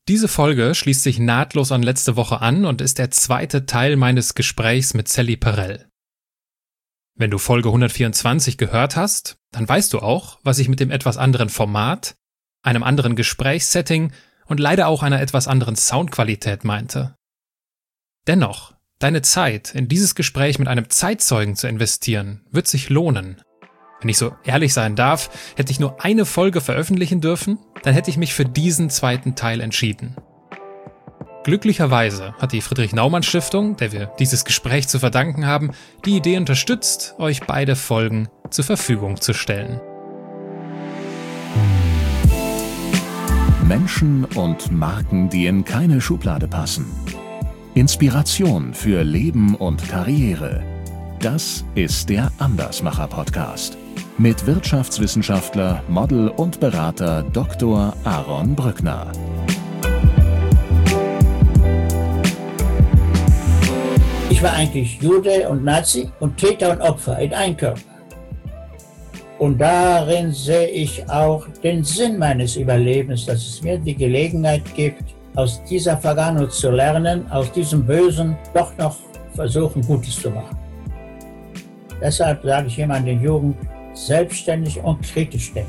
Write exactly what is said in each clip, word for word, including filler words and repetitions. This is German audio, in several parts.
Diese Folge schließt sich nahtlos an letzte Woche an und ist der zweite Teil meines Gesprächs mit Sally Perrell. Wenn du Folge hundertvierundzwanzig gehört hast, dann weißt du auch, was ich mit dem etwas anderen Format, einem anderen Gesprächssetting und leider auch einer etwas anderen Soundqualität meinte. Dennoch, deine Zeit in dieses Gespräch mit einem Zeitzeugen zu investieren, wird sich lohnen. Wenn ich so ehrlich sein darf, hätte ich nur eine Folge veröffentlichen dürfen, dann hätte ich mich für diesen zweiten Teil entschieden. Glücklicherweise hat die Friedrich-Naumann-Stiftung, der wir dieses Gespräch zu verdanken haben, die Idee unterstützt, euch beide Folgen zur Verfügung zu stellen. Menschen und Marken, die in keine Schublade passen. Inspiration für Leben und Karriere. Das ist der Andersmacher-Podcast mit Wirtschaftswissenschaftler, Model und Berater Doktor Aaron Brückner. Ich war eigentlich Jude und Nazi und Täter und Opfer in einem Körper. Und darin sehe ich auch den Sinn meines Überlebens, dass es mir die Gelegenheit gibt, aus dieser Vergangenheit zu lernen, aus diesem Bösen doch noch versuchen, Gutes zu machen. Deshalb sage ich immer an den Jugend, selbstständig und kritisch denken.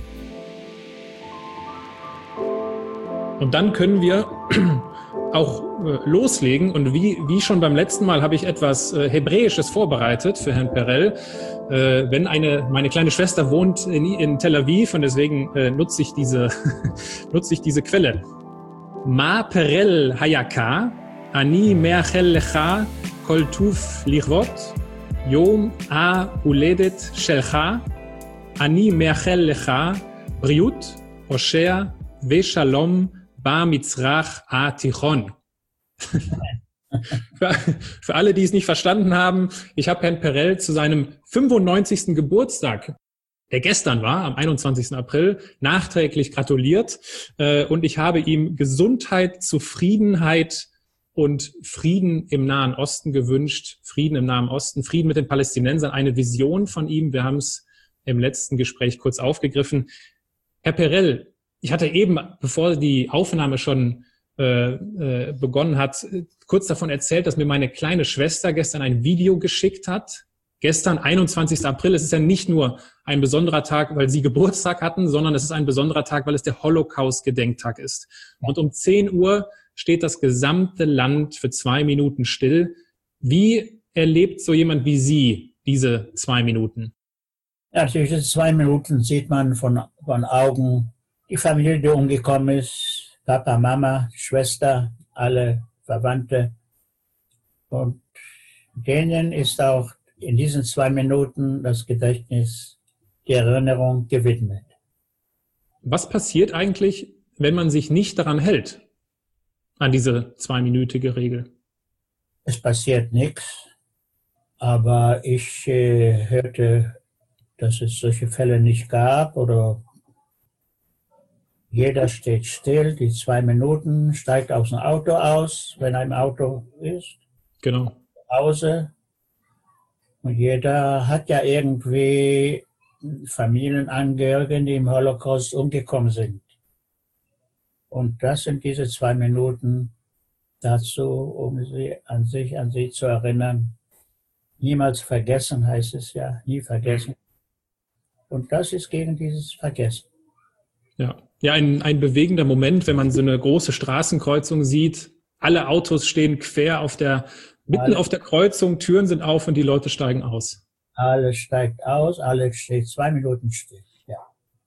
Und dann können wir auch äh, loslegen. Und wie, wie schon beim letzten Mal habe ich etwas äh, Hebräisches vorbereitet für Herrn Perrell. Äh, wenn eine, meine kleine Schwester wohnt in, in Tel Aviv und deswegen äh, nutze ich diese, nutze ich diese Quelle. Ma Perrell Hayaka, Ani Meachel Lecha, Kol Tuv Lichvot, Yom Ha-Uledet Shelcha, Ani Meachel Lecha, Briut, Osher, Ve-Shalom, Ba-Mitzrach A-Tichon. für, für alle, die es nicht verstanden haben, ich habe Herrn Perrell zu seinem fünfundneunzigsten Geburtstag, der gestern war, am einundzwanzigsten April, nachträglich gratuliert. Äh, und ich habe ihm Gesundheit, Zufriedenheit und Frieden im Nahen Osten gewünscht. Frieden im Nahen Osten, Frieden mit den Palästinensern, eine Vision von ihm. Wir haben es im letzten Gespräch kurz aufgegriffen. Herr Perrell, ich hatte eben, bevor die Aufnahme schon äh, äh, begonnen hat, kurz davon erzählt, dass mir meine kleine Schwester gestern ein Video geschickt hat. Gestern, einundzwanzigsten April, es ist ja nicht nur ein besonderer Tag, weil Sie Geburtstag hatten, sondern es ist ein besonderer Tag, weil es der Holocaust-Gedenktag ist. Und um zehn Uhr steht das gesamte Land für zwei Minuten still. Wie erlebt so jemand wie Sie diese zwei Minuten? Ja, durch diese zwei Minuten sieht man von, von Augen die Familie, die umgekommen ist, Papa, Mama, Schwester, alle Verwandte. Und denen ist auch in diesen zwei Minuten das Gedächtnis, die Erinnerung gewidmet. Was passiert eigentlich, wenn man sich nicht daran hält, an diese zweiminütige Regel? Es passiert nichts, aber ich äh, hörte, dass es solche Fälle nicht gab oder jeder steht still, die zwei Minuten, steigt aus dem Auto aus, wenn er im Auto ist. Genau. Zu Hause. Und jeder hat ja irgendwie Familienangehörige, die im Holocaust umgekommen sind. Und das sind diese zwei Minuten dazu, um sie an sich, an sie zu erinnern. Niemals vergessen heißt es ja, nie vergessen. Und das ist gegen dieses Vergessen. Ja, ja, ein, ein bewegender Moment, wenn man so eine große Straßenkreuzung sieht. Alle Autos stehen quer auf der, mitten Alle. auf der Kreuzung, Türen sind auf und die Leute steigen aus. Alles steigt aus, alles steht zwei Minuten still. Ja.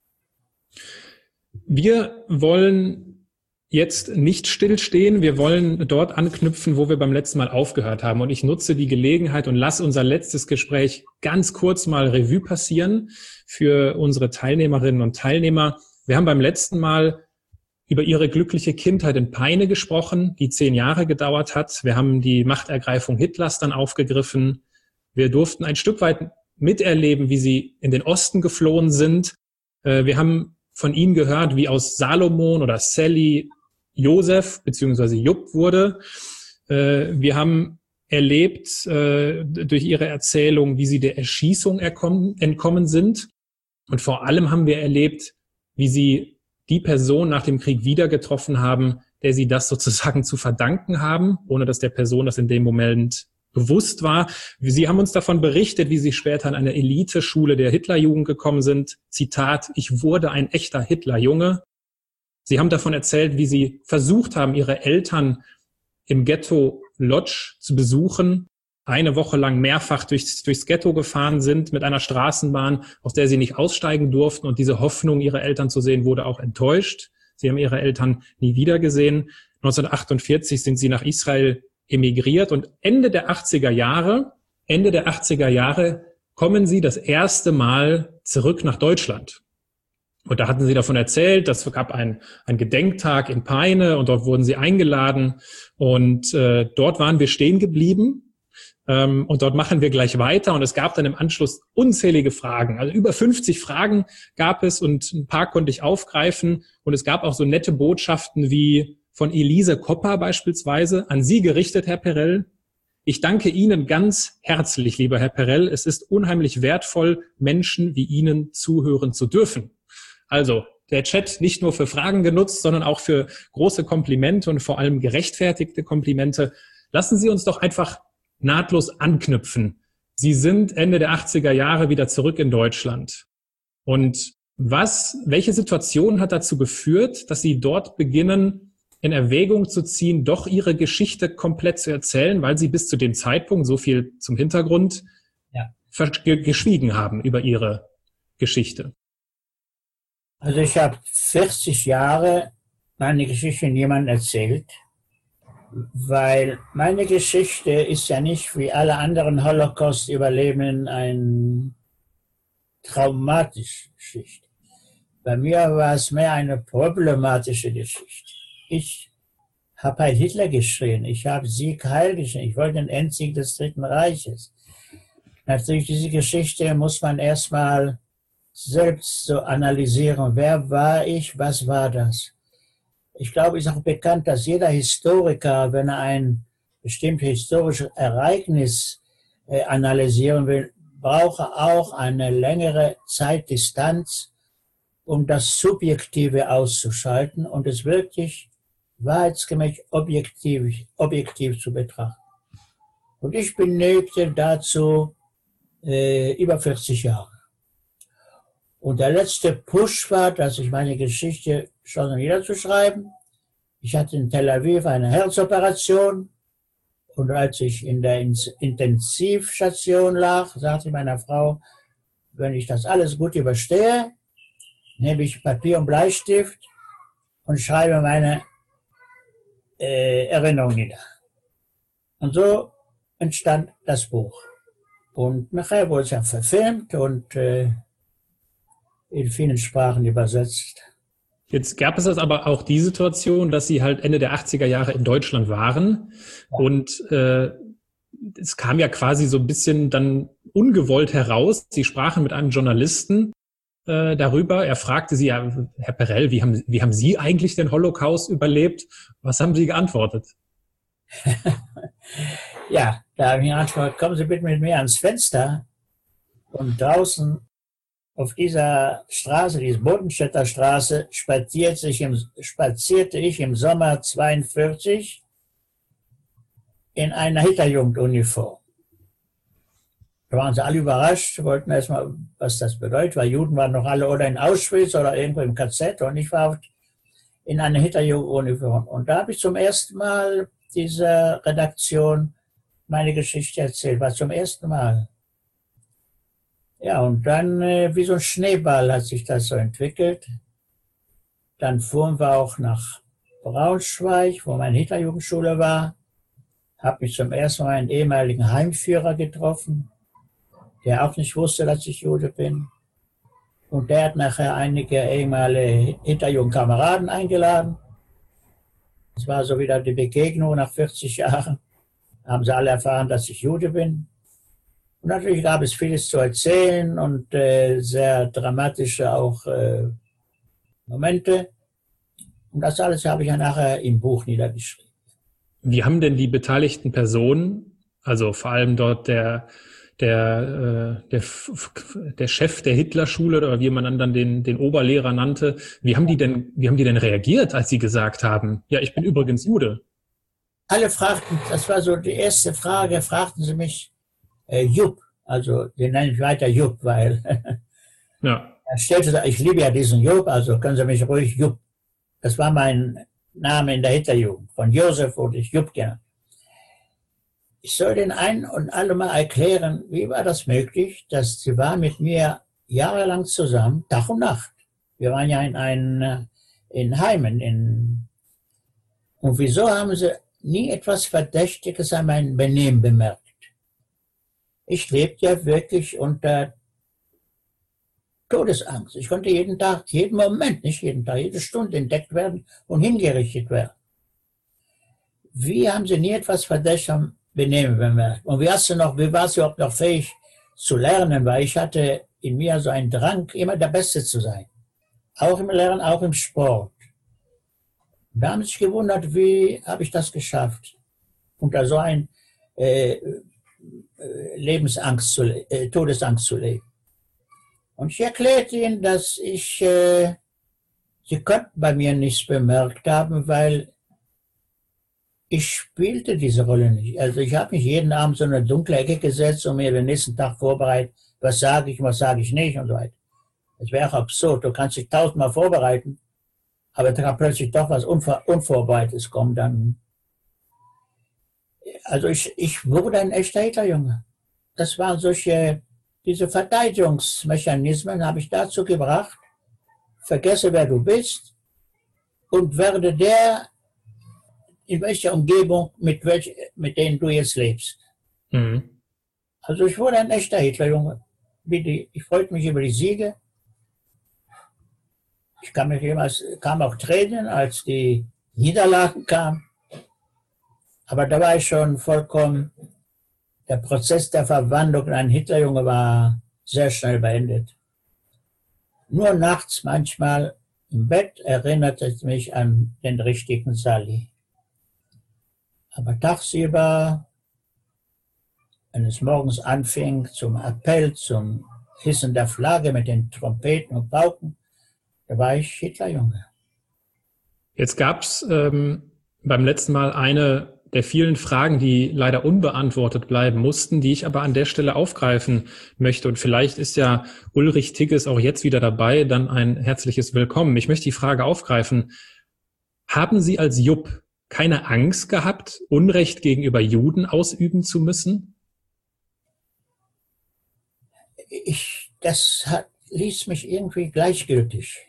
Wir wollen jetzt nicht stillstehen. Wir wollen dort anknüpfen, wo wir beim letzten Mal aufgehört haben. Und ich nutze die Gelegenheit und lasse unser letztes Gespräch ganz kurz mal Revue passieren für unsere Teilnehmerinnen und Teilnehmer. Wir haben beim letzten Mal über ihre glückliche Kindheit in Peine gesprochen, die zehn Jahre gedauert hat. Wir haben die Machtergreifung Hitlers dann aufgegriffen. Wir durften ein Stück weit miterleben, wie sie in den Osten geflohen sind. Wir haben von ihnen gehört, wie aus Salomon oder Sally Josef bzw. Jupp wurde. Wir haben erlebt durch ihre Erzählung, wie sie der Erschießung entkommen sind. Und vor allem haben wir erlebt, wie sie die Person nach dem Krieg wieder getroffen haben, der Sie das sozusagen zu verdanken haben, ohne dass der Person das in dem Moment bewusst war. Sie haben uns davon berichtet, wie Sie später an eine Eliteschule der Hitlerjugend gekommen sind. Zitat, ich wurde ein echter Hitlerjunge. Sie haben davon erzählt, wie Sie versucht haben, Ihre Eltern im Ghetto Lodz zu besuchen, eine Woche lang mehrfach durchs, durchs Ghetto gefahren sind mit einer Straßenbahn, aus der Sie nicht aussteigen durften. Und diese Hoffnung, Ihre Eltern zu sehen, wurde auch enttäuscht. Sie haben Ihre Eltern nie wieder gesehen. neunzehnhundertachtundvierzig sind Sie nach Israel emigriert und Ende der achtziger Jahre, Ende der achtziger Jahre kommen Sie das erste Mal zurück nach Deutschland. Und da hatten Sie davon erzählt, das gab ein, ein Gedenktag in Peine und dort wurden Sie eingeladen und äh, dort waren wir stehen geblieben ähm, und dort machen wir gleich weiter und es gab dann im Anschluss unzählige Fragen, also über fünfzig Fragen gab es und ein paar konnte ich aufgreifen und es gab auch so nette Botschaften wie von Elise Kopper beispielsweise an Sie gerichtet, Herr Perell. Ich danke Ihnen ganz herzlich, lieber Herr Perell. Es ist unheimlich wertvoll, Menschen wie Ihnen zuhören zu dürfen. Also der Chat nicht nur für Fragen genutzt, sondern auch für große Komplimente und vor allem gerechtfertigte Komplimente. Lassen Sie uns doch einfach nahtlos anknüpfen. Sie sind Ende der achtziger Jahre wieder zurück in Deutschland. Und was, welche Situation hat dazu geführt, dass Sie dort beginnen, in Erwägung zu ziehen, doch Ihre Geschichte komplett zu erzählen, weil Sie bis zu dem Zeitpunkt, so viel zum Hintergrund, ja, geschwiegen haben über Ihre Geschichte? Also ich habe vierzig Jahre meine Geschichte niemandem erzählt, weil meine Geschichte ist ja nicht wie alle anderen Holocaust-Überlebenden eine traumatische Geschichte. Bei mir war es mehr eine problematische Geschichte. Ich habe Heil Hitler geschrien, ich habe Sieg Heil geschrien, ich wollte den Endsieg des Dritten Reiches. Natürlich diese Geschichte muss man erstmal selbst so analysieren. Wer war ich, was war das? Ich glaube, es ist auch bekannt, dass jeder Historiker, wenn er ein bestimmtes historisches Ereignis äh, analysieren will, braucht er auch eine längere Zeitdistanz, um das Subjektive auszuschalten und es wirklich wahrheitsgemäß objektiv, objektiv zu betrachten. Und ich benötigte dazu äh, über vierzig Jahre. Und der letzte Push war, dass ich meine Geschichte schon niederzuschreiben. Ich hatte in Tel Aviv eine Herzoperation und als ich in der Intensivstation lag, sagte ich meiner Frau, wenn ich das alles gut überstehe, nehme ich Papier und Bleistift und schreibe meine Äh, Erinnerung nieder. Und so entstand das Buch. Und nachher wurde es ja verfilmt und äh, in vielen Sprachen übersetzt. Jetzt gab es aber auch die Situation, dass Sie halt Ende der achtziger Jahre in Deutschland waren ja. und äh, es kam ja quasi so ein bisschen dann ungewollt heraus. Sie sprachen mit einem Journalisten äh, darüber. Er fragte Sie, ja, Herr Perell, wie haben, wie haben Sie eigentlich den Holocaust überlebt? Was haben Sie geantwortet? Ja, da habe ich geantwortet, kommen Sie bitte mit mir ans Fenster. Und draußen auf dieser Straße, diese Bodenstädter Straße, spazierte ich im, spazierte ich im Sommer zweiundvierzig in einer Hitlerjugenduniform. Da waren sie alle überrascht, wollten erstmal, was das bedeutet, weil Juden waren noch alle oder in Auschwitz oder irgendwo im K Z und ich war in einer Hitlerjugenduniform. Und da habe ich zum ersten Mal dieser Redaktion meine Geschichte erzählt, war zum ersten Mal. Ja, und dann äh, wie so ein Schneeball hat sich das so entwickelt. Dann fuhren wir auch nach Braunschweig, wo meine Hitlerjugendschule war. Habe mich zum ersten Mal einen ehemaligen Heimführer getroffen, der auch nicht wusste, dass ich Jude bin. Und der hat nachher einige ehemalige Hitlerjugendkameraden eingeladen. Das war so wieder die Begegnung nach vierzig Jahren. Haben sie alle erfahren, dass ich Jude bin. Und natürlich gab es vieles zu erzählen und äh, sehr dramatische auch äh, Momente. Und das alles habe ich ja nachher im Buch niedergeschrieben. Wie haben denn die beteiligten Personen, also vor allem dort der der, äh, der, der Chef der Hitlerschule oder wie man dann, dann den, den Oberlehrer nannte. Wie haben die denn, wie haben die denn reagiert, als sie gesagt haben, ja, ich bin übrigens Jude? Alle fragten, das war so die erste Frage, fragten sie mich, äh, Jupp, also den nenne ich weiter Jupp, weil ja. er stellte, ich liebe ja diesen Jupp, also können Sie mich ruhig Jupp. Das war mein Name in der Hitlerjugend. Von Josef wurde ich Jupp genannt. Ich soll den einen und alle mal erklären, wie war das möglich, dass sie war mit mir jahrelang zusammen, Tag und Nacht. Wir waren ja in, ein, in Heimen. In, und wieso haben sie nie etwas Verdächtiges an meinem Benehmen bemerkt? Ich lebte ja wirklich unter Todesangst. Ich konnte jeden Tag, jeden Moment, nicht jeden Tag, jede Stunde entdeckt werden und hingerichtet werden. Wie haben sie nie etwas Verdächtiges am Benehmen bemerkt? Und wie hast du noch, wie warst du überhaupt noch fähig zu lernen? Weil ich hatte in mir so einen Drang, immer der Beste zu sein. Auch im Lernen, auch im Sport. Da haben sie sich gewundert, wie habe ich das geschafft, unter so ein äh, Lebensangst zu, äh, Todesangst zu leben. Und ich erklärte ihnen, dass ich, äh, sie konnten bei mir nichts bemerkt haben, weil ich spielte diese Rolle nicht. Also ich habe mich jeden Abend so in eine dunkle Ecke gesetzt und mir den nächsten Tag vorbereitet, was sage ich, was sage ich nicht und so weiter. Das wäre auch absurd. Du kannst dich tausendmal vorbereiten, aber da kann plötzlich doch was Unvor Unvorbereitetes kommen. Dann also ich, ich wurde ein echter Hitlerjunge. Das waren solche, diese Verteidigungsmechanismen habe ich dazu gebracht, vergesse, wer du bist und werde der, in welcher Umgebung, mit, welch, mit denen du jetzt lebst. Mhm. Also ich wurde ein echter Hitlerjunge. Ich freute mich über die Siege. Ich kam, mich jemals, kam auch Tränen, als die Niederlagen kamen. Aber da war ich schon vollkommen, der Prozess der Verwandlung in einen Hitlerjunge war sehr schnell beendet. Nur nachts manchmal im Bett erinnerte es mich an den richtigen Sally. Aber tagsüber, wenn es morgens anfing zum Appell, zum Hissen der Flagge mit den Trompeten und Pauken, da war ich Hitlerjunge. Jetzt gab es ähm, beim letzten Mal eine der vielen Fragen, die leider unbeantwortet bleiben mussten, die ich aber an der Stelle aufgreifen möchte. Und vielleicht ist ja Ulrich Tigges auch jetzt wieder dabei, dann ein herzliches Willkommen. Ich möchte die Frage aufgreifen. Haben Sie als Jupp keine Angst gehabt, Unrecht gegenüber Juden ausüben zu müssen? Ich, das hat, ließ mich irgendwie gleichgültig.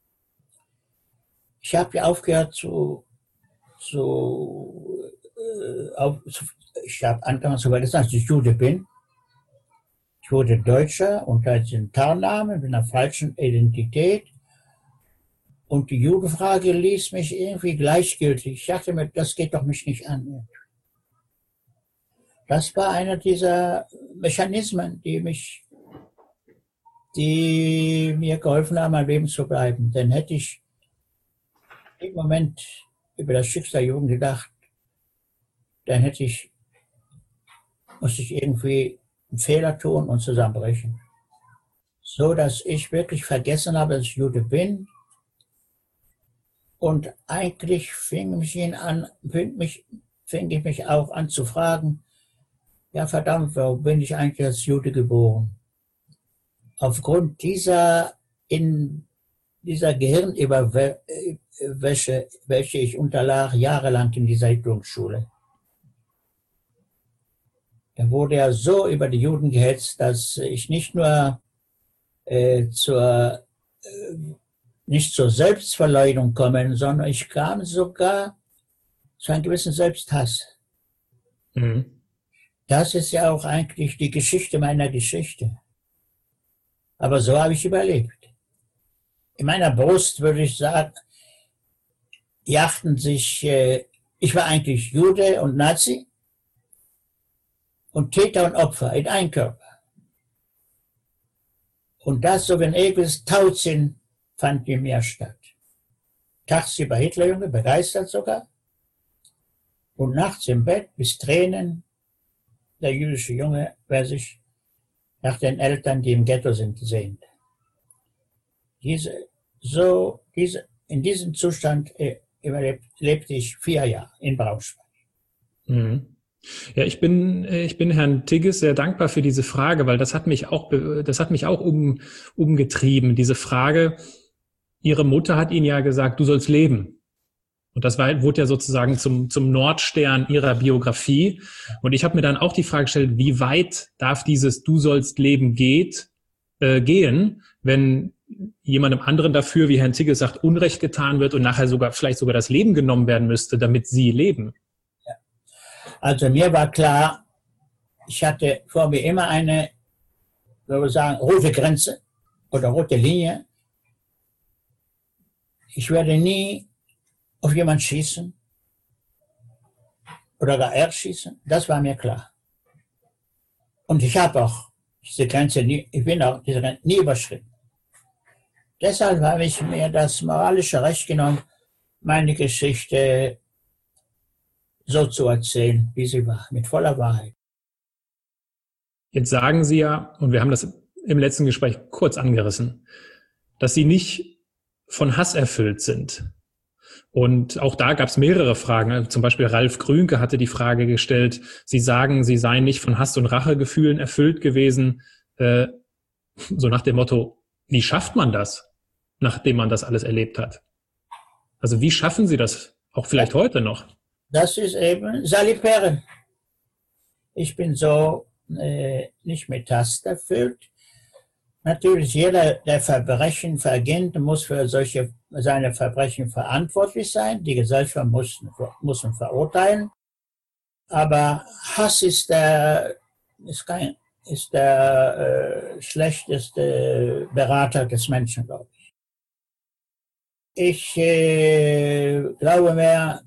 Ich habe ja aufgehört zu, zu, äh, auf, zu ich habe angefangen zu vergessen, dass ich Jude bin. Ich wurde Deutscher unter dem Tarnnamen, mit einer falschen Identität. Und die Judenfrage ließ mich irgendwie gleichgültig. Ich dachte mir, das geht doch mich nicht an. Das war einer dieser Mechanismen, die mich, die mir geholfen haben, am Leben zu bleiben. Denn hätte ich im Moment über das Schicksal der Jugend gedacht, dann hätte ich, musste ich irgendwie einen Fehler tun und zusammenbrechen. So, dass ich wirklich vergessen habe, dass ich Jude bin. Und eigentlich fing mich ihn an, fing, mich, fing ich mich auch an zu fragen, ja verdammt, warum bin ich eigentlich als Jude geboren? Aufgrund dieser, in dieser Gehirnüberwäsche, welche ich unterlag jahrelang in dieser Hitlerschule. Da wurde ja so über die Juden gehetzt, dass ich nicht nur äh, zur äh, nicht zur Selbstverleugnung komme, sondern ich kam sogar zu einem gewissen Selbsthass. Mhm. Das ist ja auch eigentlich die Geschichte meiner Geschichte. Aber so habe ich überlebt. In meiner Brust würde ich sagen, jachten sich, äh, ich war eigentlich Jude und Nazi und Täter und Opfer in einem Körper. Und das, so wie ein ewiges Tauziehen, fand in mir statt. Tagsüber Hitlerjunge, begeistert sogar, und nachts im Bett bis Tränen, der jüdische Junge, wer sich nach den Eltern, die im Ghetto sind, sehnt. Diese, so, diese, in diesem Zustand äh, lebte ich vier Jahre in Braunschweig. Mhm. Ja, ich bin, ich bin Herrn Tigges sehr dankbar für diese Frage, weil das hat mich auch, das hat mich auch um, umgetrieben. Diese Frage, Ihre Mutter hat Ihnen ja gesagt, du sollst leben. Und das war, wurde ja sozusagen zum, zum Nordstern Ihrer Biografie. Und ich habe mir dann auch die Frage gestellt, wie weit darf dieses Du sollst leben geht, äh, gehen, wenn jemandem anderen dafür, wie Herrn Tigges sagt, Unrecht getan wird und nachher sogar, vielleicht sogar das Leben genommen werden müsste, damit Sie leben. Also mir war klar, ich hatte vor mir immer eine, würde ich sagen, rote Grenze oder rote Linie. Ich werde nie auf jemanden schießen oder gar erschießen. Das war mir klar. Und ich habe auch diese Grenze nie, ich bin auch diese Grenze nie überschritten. Deshalb habe ich mir das moralische Recht genommen, meine Geschichte so zu erzählen, wie sie war, mit voller Wahrheit. Jetzt sagen Sie ja, und wir haben das im letzten Gespräch kurz angerissen, dass Sie nicht von Hass erfüllt sind. Und auch da gab es mehrere Fragen. Zum Beispiel Ralf Grünke hatte die Frage gestellt, Sie sagen, Sie seien nicht von Hass und Rachegefühlen erfüllt gewesen. Äh, so nach dem Motto, wie schafft man das, nachdem man das alles erlebt hat? Also wie schaffen Sie das, auch vielleicht heute noch? Das ist eben Salipere. Ich bin so äh, nicht mit Hass erfüllt. Natürlich, jeder, der Verbrechen verginnt, muss für solche, seine Verbrechen verantwortlich sein. Die Gesellschaft muss, muss ihn verurteilen. Aber Hass ist der, ist kein, ist der äh, schlechteste Berater des Menschen, glaube ich. Ich äh, glaube mehr,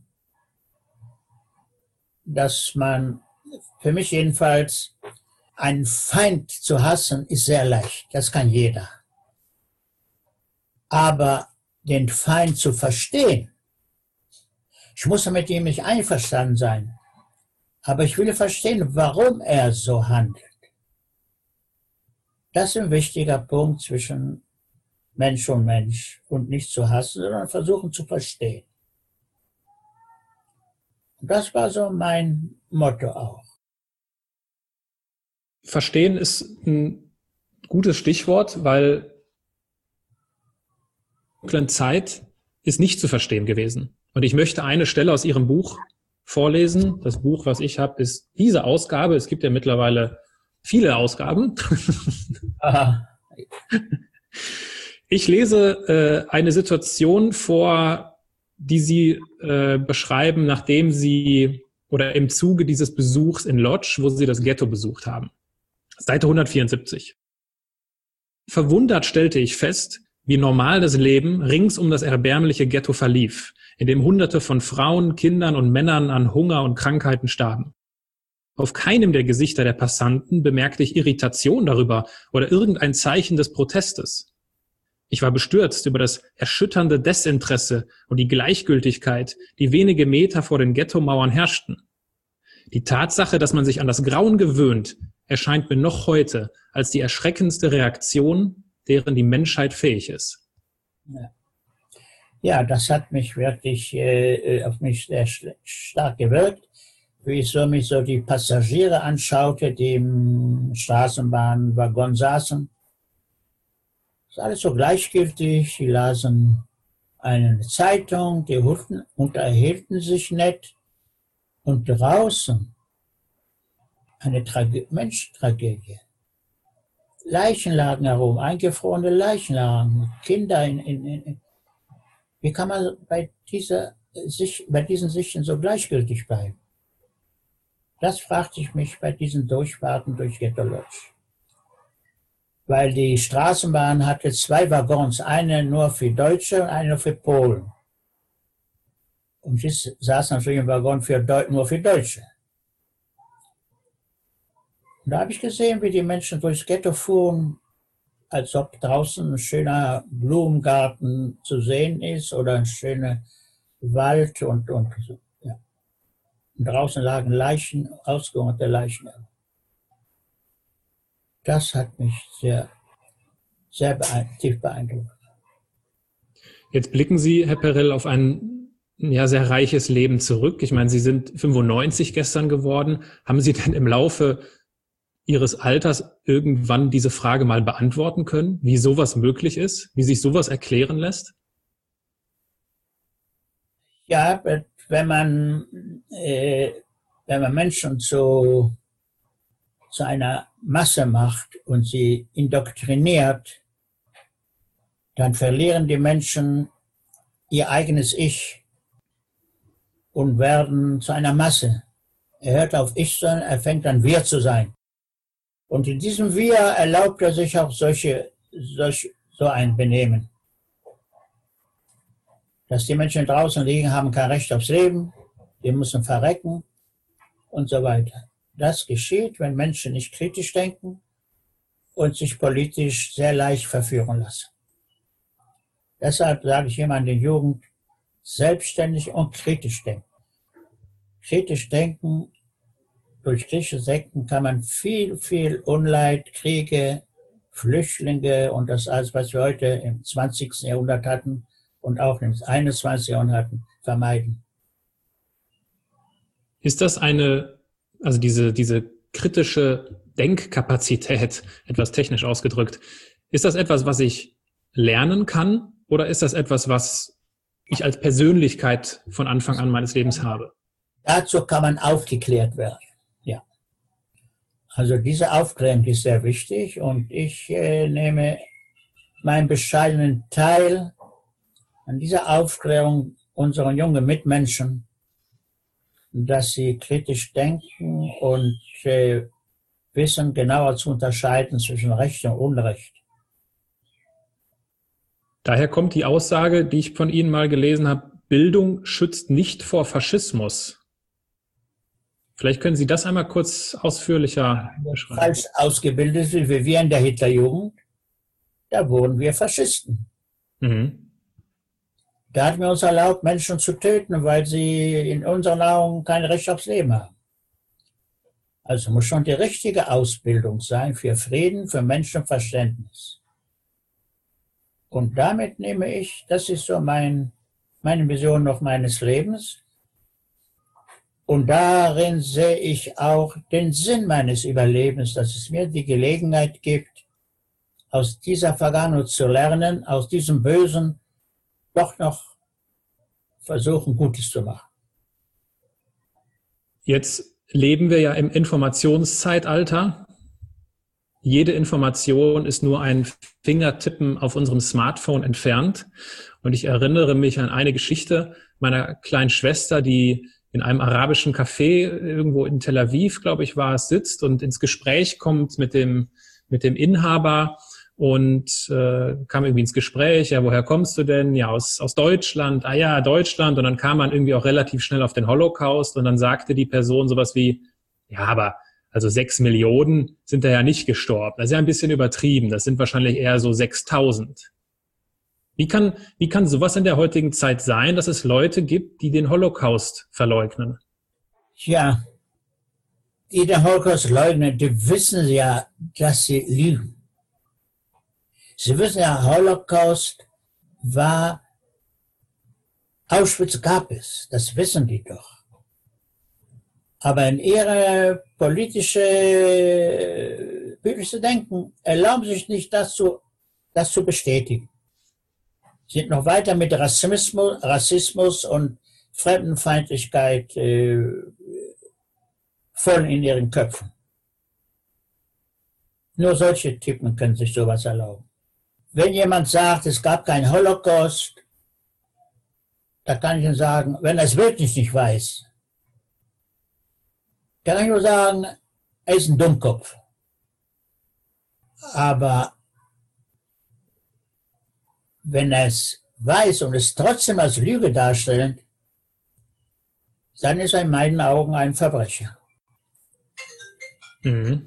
dass man, für mich jedenfalls, einen Feind zu hassen, ist sehr leicht. Das kann jeder. Aber den Feind zu verstehen, ich muss mit ihm nicht einverstanden sein, aber ich will verstehen, warum er so handelt. Das ist ein wichtiger Punkt zwischen Mensch und Mensch. Und nicht zu hassen, sondern versuchen zu verstehen. Und das war so mein Motto auch. Verstehen ist ein gutes Stichwort, weil dunklen Zeit ist nicht zu verstehen gewesen. Und ich möchte eine Stelle aus Ihrem Buch vorlesen. Das Buch, was ich habe, ist diese Ausgabe. Es gibt ja mittlerweile viele Ausgaben. Aha. Ich lese äh, eine Situation vor, die Sie äh, beschreiben, nachdem Sie oder im Zuge dieses Besuchs in Lodz, wo Sie das Ghetto besucht haben. Seite hundertvierundsiebzig. Verwundert stellte ich fest, wie normal das Leben rings um das erbärmliche Ghetto verlief, in dem Hunderte von Frauen, Kindern und Männern an Hunger und Krankheiten starben. Auf keinem der Gesichter der Passanten bemerkte ich Irritation darüber oder irgendein Zeichen des Protestes. Ich war bestürzt über das erschütternde Desinteresse und die Gleichgültigkeit, die wenige Meter vor den Ghettomauern herrschten. Die Tatsache, dass man sich an das Grauen gewöhnt, erscheint mir noch heute als die erschreckendste Reaktion, deren die Menschheit fähig ist. Ja, ja, das hat mich wirklich äh, auf mich sehr stark gewirkt, wie ich so mich so die Passagiere anschaute, die im Straßenbahnwaggon saßen. Das ist alles so gleichgültig. Die lasen eine Zeitung, die unterhielten sich nett. Und draußen eine Trage- Menschentragödie. Leichen lagen herum, eingefrorene Leichen lagen, Kinder in, in, in. Wie kann man bei, dieser, sich, bei diesen Sichten so gleichgültig bleiben? Das fragte ich mich bei diesen Durchfahrten durch Ghetto Lodz. Weil die Straßenbahn hatte zwei Waggons, eine nur für Deutsche und eine nur für Polen. Und ich saß natürlich im Waggon für Deu- nur für Deutsche. Und da habe ich gesehen, wie die Menschen durchs Ghetto fuhren, als ob draußen ein schöner Blumengarten zu sehen ist oder ein schöner Wald und, und so. Ja. Und draußen lagen Leichen, ausgehungerte Leichen. Das hat mich sehr, sehr beeindruckt, tief beeindruckt. Jetzt blicken Sie, Herr Perell, auf ein ja, sehr reiches Leben zurück. Ich meine, Sie sind fünfundneunzig gestern geworden. Haben Sie denn im Laufe Ihres Alters irgendwann diese Frage mal beantworten können, wie sowas möglich ist, wie sich sowas erklären lässt? Ja, wenn man, äh, wenn man Menschen zu, zu einer Masse macht und sie indoktriniert, dann verlieren die Menschen ihr eigenes Ich und werden zu einer Masse. Er hört auf Ich sein, er fängt an Wir zu sein. Und in diesem Wir erlaubt er sich auch solche, solch, so ein Benehmen. Dass die Menschen draußen liegen, haben kein Recht aufs Leben, die müssen verrecken und so weiter. Das geschieht, wenn Menschen nicht kritisch denken und sich politisch sehr leicht verführen lassen. Deshalb sage ich immer an die Jugend, selbstständig und kritisch denken. Kritisch denken, durch kritisches Denken kann man viel, viel Unleid, Kriege, Flüchtlinge und das alles, was wir heute im zwanzigsten Jahrhundert hatten und auch im einundzwanzigsten Jahrhundert hatten, vermeiden. Ist das eine, also diese, diese kritische Denkkapazität, etwas technisch ausgedrückt, ist das etwas, was ich lernen kann oder ist das etwas, was ich als Persönlichkeit von Anfang an meines Lebens habe? Dazu kann man aufgeklärt werden. Ja. Also diese Aufklärung ist sehr wichtig und ich äh, nehme meinen bescheidenen Teil an dieser Aufklärung unserer jungen Mitmenschen, dass sie kritisch denken und äh, wissen, genauer zu unterscheiden zwischen Recht und Unrecht. Daher kommt die Aussage, die ich von Ihnen mal gelesen habe, Bildung schützt nicht vor Faschismus. Vielleicht können Sie das einmal kurz ausführlicher beschreiben. Falsch ausgebildet sind wie wir in der Hitlerjugend, da wurden wir Faschisten. Mhm. Da hatten wir uns erlaubt, Menschen zu töten, weil sie in unseren Augen kein Recht aufs Leben haben. Also muss schon die richtige Ausbildung sein für Frieden, für Menschenverständnis. Und damit nehme ich, das ist so mein, meine Vision noch meines Lebens. Und darin sehe ich auch den Sinn meines Überlebens, dass es mir die Gelegenheit gibt, aus dieser Vergangenheit zu lernen, aus diesem Bösen doch noch versuchen, Gutes zu machen. Jetzt leben wir ja im Informationszeitalter. Jede Information ist nur ein Fingertippen auf unserem Smartphone entfernt. Und ich erinnere mich an eine Geschichte meiner kleinen Schwester, die in einem arabischen Café irgendwo in Tel Aviv, glaube ich, war es, sitzt und ins Gespräch kommt mit dem, mit dem Inhaber und äh, kam irgendwie ins Gespräch. Ja, woher kommst du denn? Ja, aus, aus Deutschland. Ah ja, Deutschland. Und dann kam man irgendwie auch relativ schnell auf den Holocaust und dann sagte die Person sowas wie, ja, aber also sechs Millionen sind da ja nicht gestorben. Das ist ja ein bisschen übertrieben. Das sind wahrscheinlich eher so sechstausend. Wie kann, wie kann sowas in der heutigen Zeit sein, dass es Leute gibt, die den Holocaust verleugnen? Ja, die den Holocaust leugnen, die wissen ja, dass sie lügen. Sie wissen ja, Holocaust war, Auschwitz gab es, das wissen die doch. Aber in ihre politische, politische Denken erlauben sich nicht, das zu, das zu bestätigen. Sind noch weiter mit Rassismus, Rassismus und Fremdenfeindlichkeit äh, voll in ihren Köpfen. Nur solche Typen können sich sowas erlauben. Wenn jemand sagt, es gab keinen Holocaust, da kann ich ihm sagen, wenn er es wirklich nicht weiß, kann ich nur sagen, er ist ein Dummkopf. Aber wenn er es weiß und es trotzdem als Lüge darstellt, dann ist er in meinen Augen ein Verbrecher. Mhm.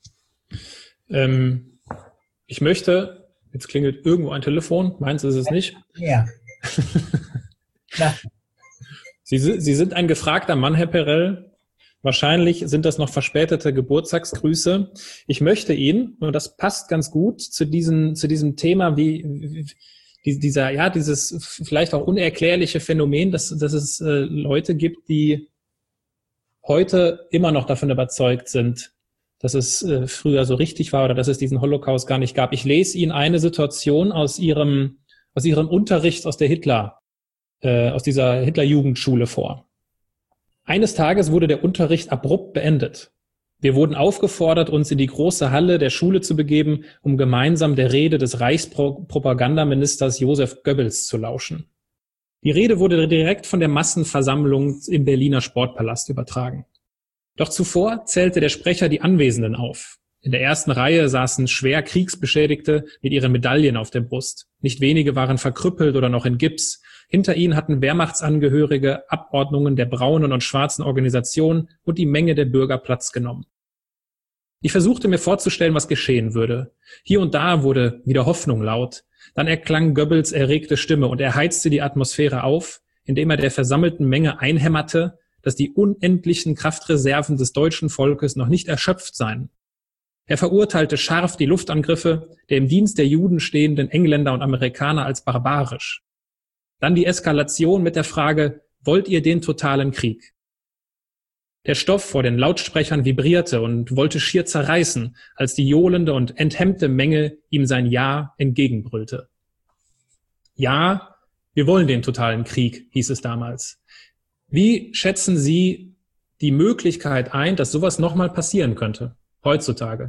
Ähm, ich möchte, jetzt klingelt irgendwo ein Telefon, meins ist es nicht. Ja. Sie, Sie sind ein gefragter Mann, Herr Perell. Wahrscheinlich sind das noch verspätete Geburtstagsgrüße. Ich möchte Ihnen, und das passt ganz gut zu diesem, zu diesem Thema, wie, wie dieser, ja, dieses vielleicht auch unerklärliche Phänomen, dass, dass es äh, Leute gibt, die heute immer noch davon überzeugt sind, dass es äh, früher so richtig war oder dass es diesen Holocaust gar nicht gab. Ich lese Ihnen eine Situation aus Ihrem, aus Ihrem Unterricht aus der Hitler, äh, aus dieser Hitler-Jugendschule vor. Eines Tages wurde der Unterricht abrupt beendet. Wir wurden aufgefordert, uns in die große Halle der Schule zu begeben, um gemeinsam der Rede des Reichspropagandaministers Josef Goebbels zu lauschen. Die Rede wurde direkt von der Massenversammlung im Berliner Sportpalast übertragen. Doch zuvor zählte der Sprecher die Anwesenden auf. In der ersten Reihe saßen schwer Kriegsbeschädigte mit ihren Medaillen auf der Brust. Nicht wenige waren verkrüppelt oder noch in Gips. Hinter ihnen hatten Wehrmachtsangehörige, Abordnungen der braunen und schwarzen Organisationen und die Menge der Bürger Platz genommen. Ich versuchte mir vorzustellen, was geschehen würde. Hier und da wurde wieder Hoffnung laut. Dann erklang Goebbels erregte Stimme und er heizte die Atmosphäre auf, indem er der versammelten Menge einhämmerte, dass die unendlichen Kraftreserven des deutschen Volkes noch nicht erschöpft seien. Er verurteilte scharf die Luftangriffe der im Dienst der Juden stehenden Engländer und Amerikaner als barbarisch. Dann die Eskalation mit der Frage, wollt ihr den totalen Krieg? Der Stoff vor den Lautsprechern vibrierte und wollte schier zerreißen, als die johlende und enthemmte Menge ihm sein Ja entgegenbrüllte. Ja, wir wollen den totalen Krieg, hieß es damals. Wie schätzen Sie die Möglichkeit ein, dass sowas nochmal passieren könnte, heutzutage?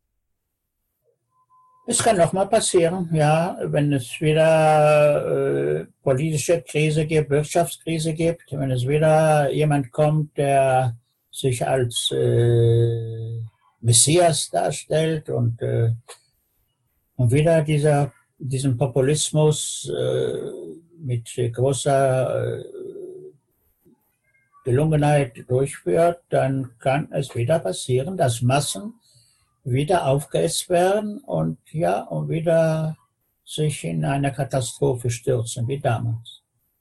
Es kann nochmal passieren, ja, wenn es wieder äh, politische Krise gibt, Wirtschaftskrise gibt, wenn es wieder jemand kommt, der sich als äh, Messias darstellt und, äh, und wieder dieser, diesen Populismus äh, mit großer äh, Gelungenheit durchführt, dann kann es wieder passieren, dass Massen wieder aufgehetzt werden und ja, und wieder sich in eine Katastrophe stürzen, wie damals.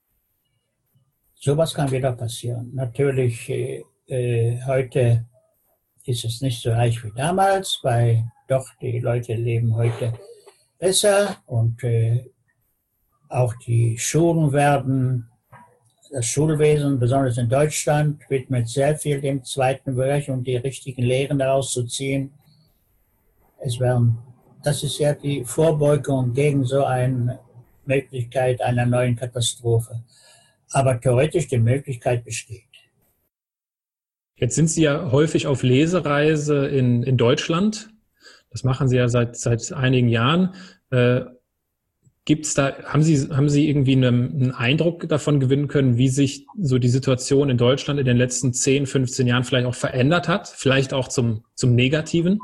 Sowas kann wieder passieren. Natürlich, äh, äh, heute ist es nicht so reich wie damals, weil doch die Leute leben heute besser und äh, auch die Schulen werden, das Schulwesen, besonders in Deutschland, widmet sehr viel dem zweiten Reich und die richtigen Lehren daraus zu ziehen. Es werden, das ist ja die Vorbeugung gegen so eine Möglichkeit einer neuen Katastrophe. Aber theoretisch die Möglichkeit besteht. Jetzt sind Sie ja häufig auf Lesereise in, in Deutschland. Das machen Sie ja seit, seit einigen Jahren. Äh, gibt's da, haben Sie, haben Sie irgendwie einen, einen Eindruck davon gewinnen können, wie sich so die Situation in Deutschland in den letzten zehn, fünfzehn Jahren vielleicht auch verändert hat? Vielleicht auch zum, zum Negativen?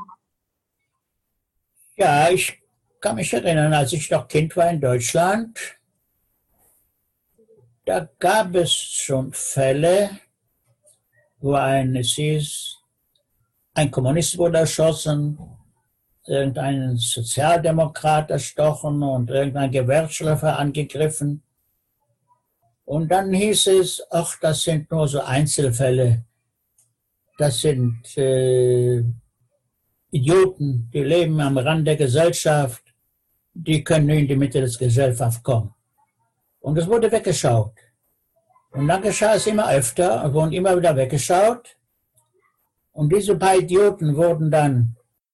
Ja, ich kann mich erinnern, als ich noch Kind war in Deutschland, da gab es schon Fälle, wo ein, es hieß, ein Kommunist wurde erschossen, irgendein Sozialdemokrat erstochen und irgendein Gewerkschaftler angegriffen. Und dann hieß es, ach, das sind nur so Einzelfälle, das sind äh, Idioten, die leben am Rand der Gesellschaft, die können nicht in die Mitte der Gesellschaft kommen. Und es wurde weggeschaut. Und dann geschah es immer öfter und wurden immer wieder weggeschaut. Und diese paar Idioten wurden dann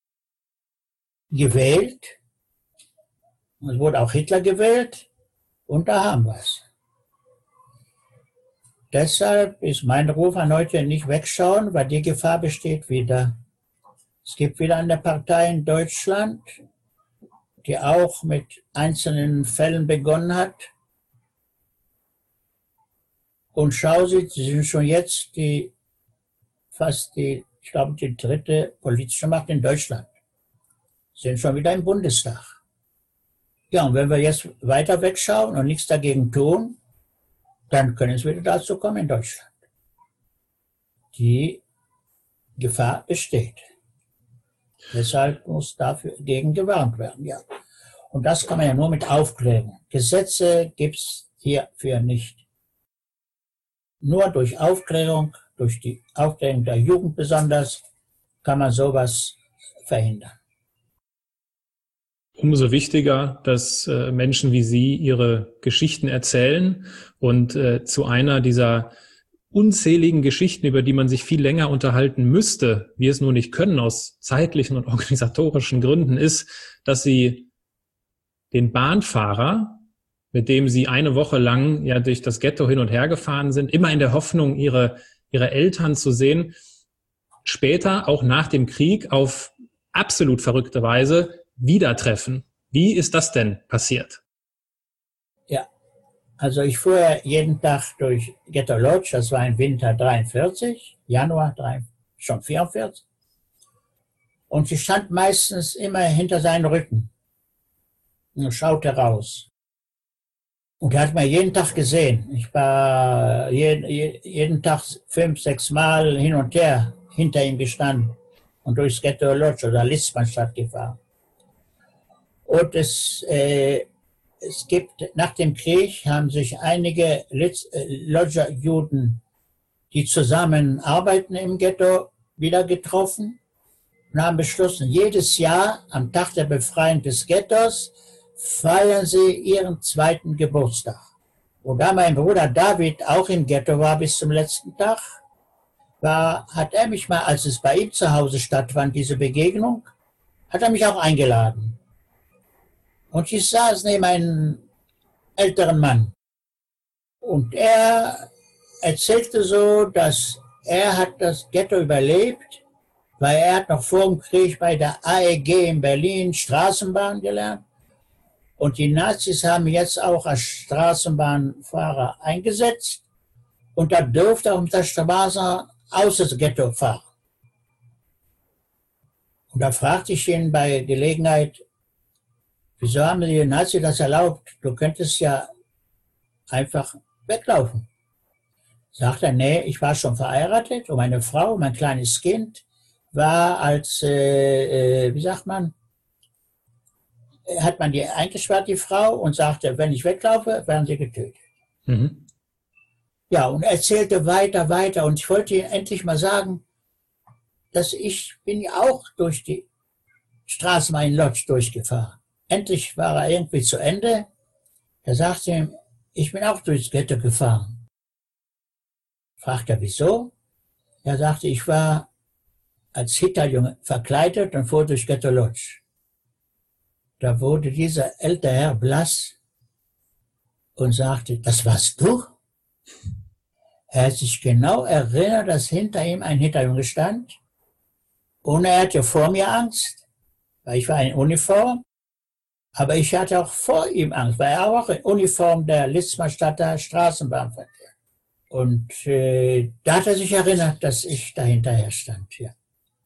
gewählt. Es wurde auch Hitler gewählt. Und da haben wir es. Deshalb ist mein Ruf an heute nicht wegschauen, weil die Gefahr besteht wieder. Es gibt wieder eine Partei in Deutschland, die auch mit einzelnen Fällen begonnen hat. Und schau Sie, sie sind schon jetzt die, fast die, ich glaube, die dritte politische Macht in Deutschland. Sie sind schon wieder im Bundestag. Ja, und wenn wir jetzt weiter wegschauen und nichts dagegen tun, dann können es wieder dazu kommen in Deutschland. Die Gefahr besteht. Deshalb muss dagegen gewarnt werden, ja. Und das kann man ja nur mit Aufklärung. Gesetze gibt es hierfür nicht. Nur durch Aufklärung, durch die Aufklärung der Jugend besonders, kann man sowas verhindern. Umso wichtiger, dass äh, Menschen wie Sie ihre Geschichten erzählen und äh, zu einer dieser unzähligen Geschichten, über die man sich viel länger unterhalten müsste, wir es nur nicht können aus zeitlichen und organisatorischen Gründen, ist, dass Sie den Bahnfahrer, mit dem Sie eine Woche lang ja durch das Ghetto hin und her gefahren sind, immer in der Hoffnung, ihre, ihre Eltern zu sehen, später, auch nach dem Krieg, auf absolut verrückte Weise wieder treffen. Wie ist das denn passiert? Ja, also ich fuhr jeden Tag durch Ghetto Lodge, das war im Winter dreiundvierzig, Januar dreiundvierzig, schon vierundvierzig. Und sie stand meistens immer hinter seinen Rücken und schaute raus. Und er hat mir jeden Tag gesehen. Ich war jeden, jeden Tag fünf, sechs Mal hin und her hinter ihm gestanden und durchs Ghetto Lodge oder Litzmannstadt gefahren. Und es, äh, es gibt, nach dem Krieg haben sich einige Lodger-Juden, die zusammen arbeiten im Ghetto, wieder getroffen und haben beschlossen, jedes Jahr am Tag der Befreiung des Ghettos feiern sie ihren zweiten Geburtstag. Und da mein Bruder David auch im Ghetto war bis zum letzten Tag, war, hat er mich mal, als es bei ihm zu Hause stattfand, diese Begegnung, hat er mich auch eingeladen. Und ich saß neben einem älteren Mann. Und er erzählte so, dass er hat das Ghetto überlebt, weil er hat noch vor dem Krieg bei der A E G in Berlin Straßenbahn gelernt. Und die Nazis haben jetzt auch als Straßenbahnfahrer eingesetzt. Und da durfte er auf der Straße aus das Ghetto fahren. Und da fragte ich ihn bei Gelegenheit, wieso haben die Nazis das erlaubt? Du könntest ja einfach weglaufen. Sagt er, nee, ich war schon verheiratet und meine Frau, mein kleines Kind, war als, äh, wie sagt man, hat man die eingesperrt, die Frau, und sagte, wenn ich weglaufe, werden sie getötet. Mhm. Ja, und er erzählte weiter, weiter, und ich wollte ihm endlich mal sagen, dass ich bin ja auch durch die Straßenbahn in Lodz durchgefahren. Endlich war er irgendwie zu Ende. Er sagte ihm, ich bin auch durchs Ghetto gefahren. Fragte er, wieso? Er sagte, ich war als Hitlerjunge verkleidet und fuhr durch Ghetto Lodz. Da wurde dieser ältere Herr blass und sagte, das warst du? Er hat sich genau erinnert, dass hinter ihm ein Hitlerjunge stand. Und er hatte vor mir Angst, weil ich war in Uniform. Aber ich hatte auch vor ihm Angst, weil er auch in Uniform der Litzmannstadter Straßenbahnverkehr. Und äh, da hat er sich erinnert, dass ich da hinterher stand. Ja.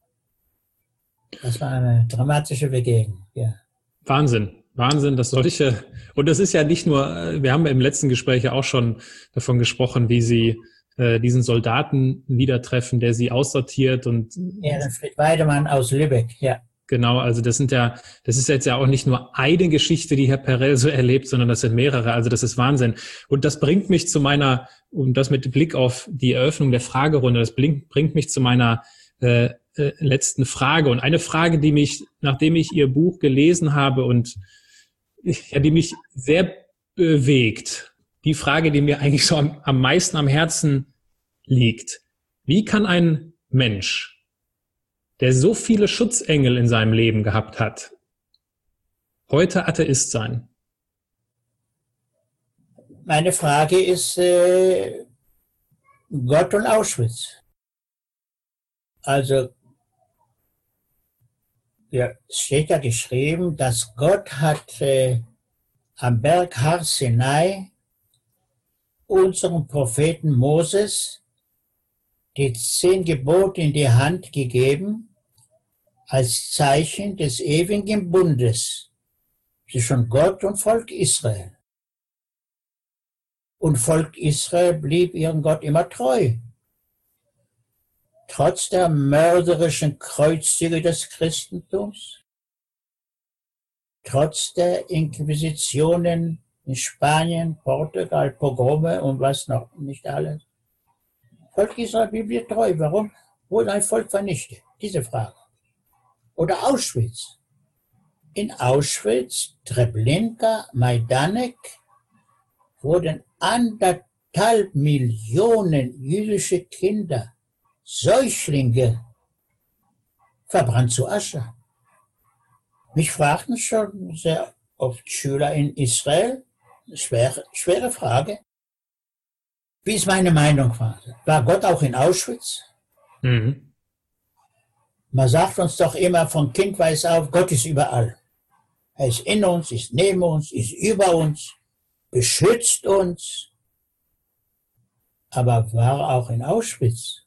Das war eine dramatische Begegnung. Ja. Wahnsinn, Wahnsinn, dass solche, und das ist ja nicht nur, wir haben im letzten Gespräch ja auch schon davon gesprochen, wie Sie äh, diesen Soldaten wieder treffen, der Sie aussortiert und Ehrenfried Weidemann aus Lübeck, ja. Genau, also das sind ja, das ist jetzt ja auch nicht nur eine Geschichte, die Herr Perel so erlebt, sondern das sind mehrere. Also das ist Wahnsinn. Und das bringt mich zu meiner, und das mit Blick auf die Eröffnung der Fragerunde, das bringt, bringt mich zu meiner äh, äh, letzten Frage. Und eine Frage, die mich, nachdem ich Ihr Buch gelesen habe und ja, die mich sehr bewegt, die Frage, die mir eigentlich so am, am meisten am Herzen liegt: Wie kann ein Mensch, der so viele Schutzengel in seinem Leben gehabt hat, heute Atheist sein? Meine Frage ist äh, Gott und Auschwitz. Also, ja, es steht ja geschrieben, dass Gott hat äh, am Berg Har Sinai unserem Propheten Moses die zehn Gebote in die Hand gegeben, als Zeichen des ewigen Bundes zwischen Gott und Volk Israel. Und Volk Israel blieb ihrem Gott immer treu. Trotz der mörderischen Kreuzzüge des Christentums, trotz der Inquisitionen in Spanien, Portugal, Pogrome und was noch nicht alles. Volk Israel blieb dir treu. Warum wurde ein Volk vernichtet? Diese Frage. Oder Auschwitz. In Auschwitz, Treblinka, Majdanek wurden anderthalb Millionen jüdische Kinder, Säuglinge, verbrannt zu Asche. Mich fragten schon sehr oft Schüler in Israel, schwere, schwere Frage, wie ist meine Meinung war. War Gott auch in Auschwitz? Mhm. Man sagt uns doch immer von Kindheit auf, Gott ist überall. Er ist in uns, ist neben uns, ist über uns, beschützt uns. Aber war auch in Auschwitz?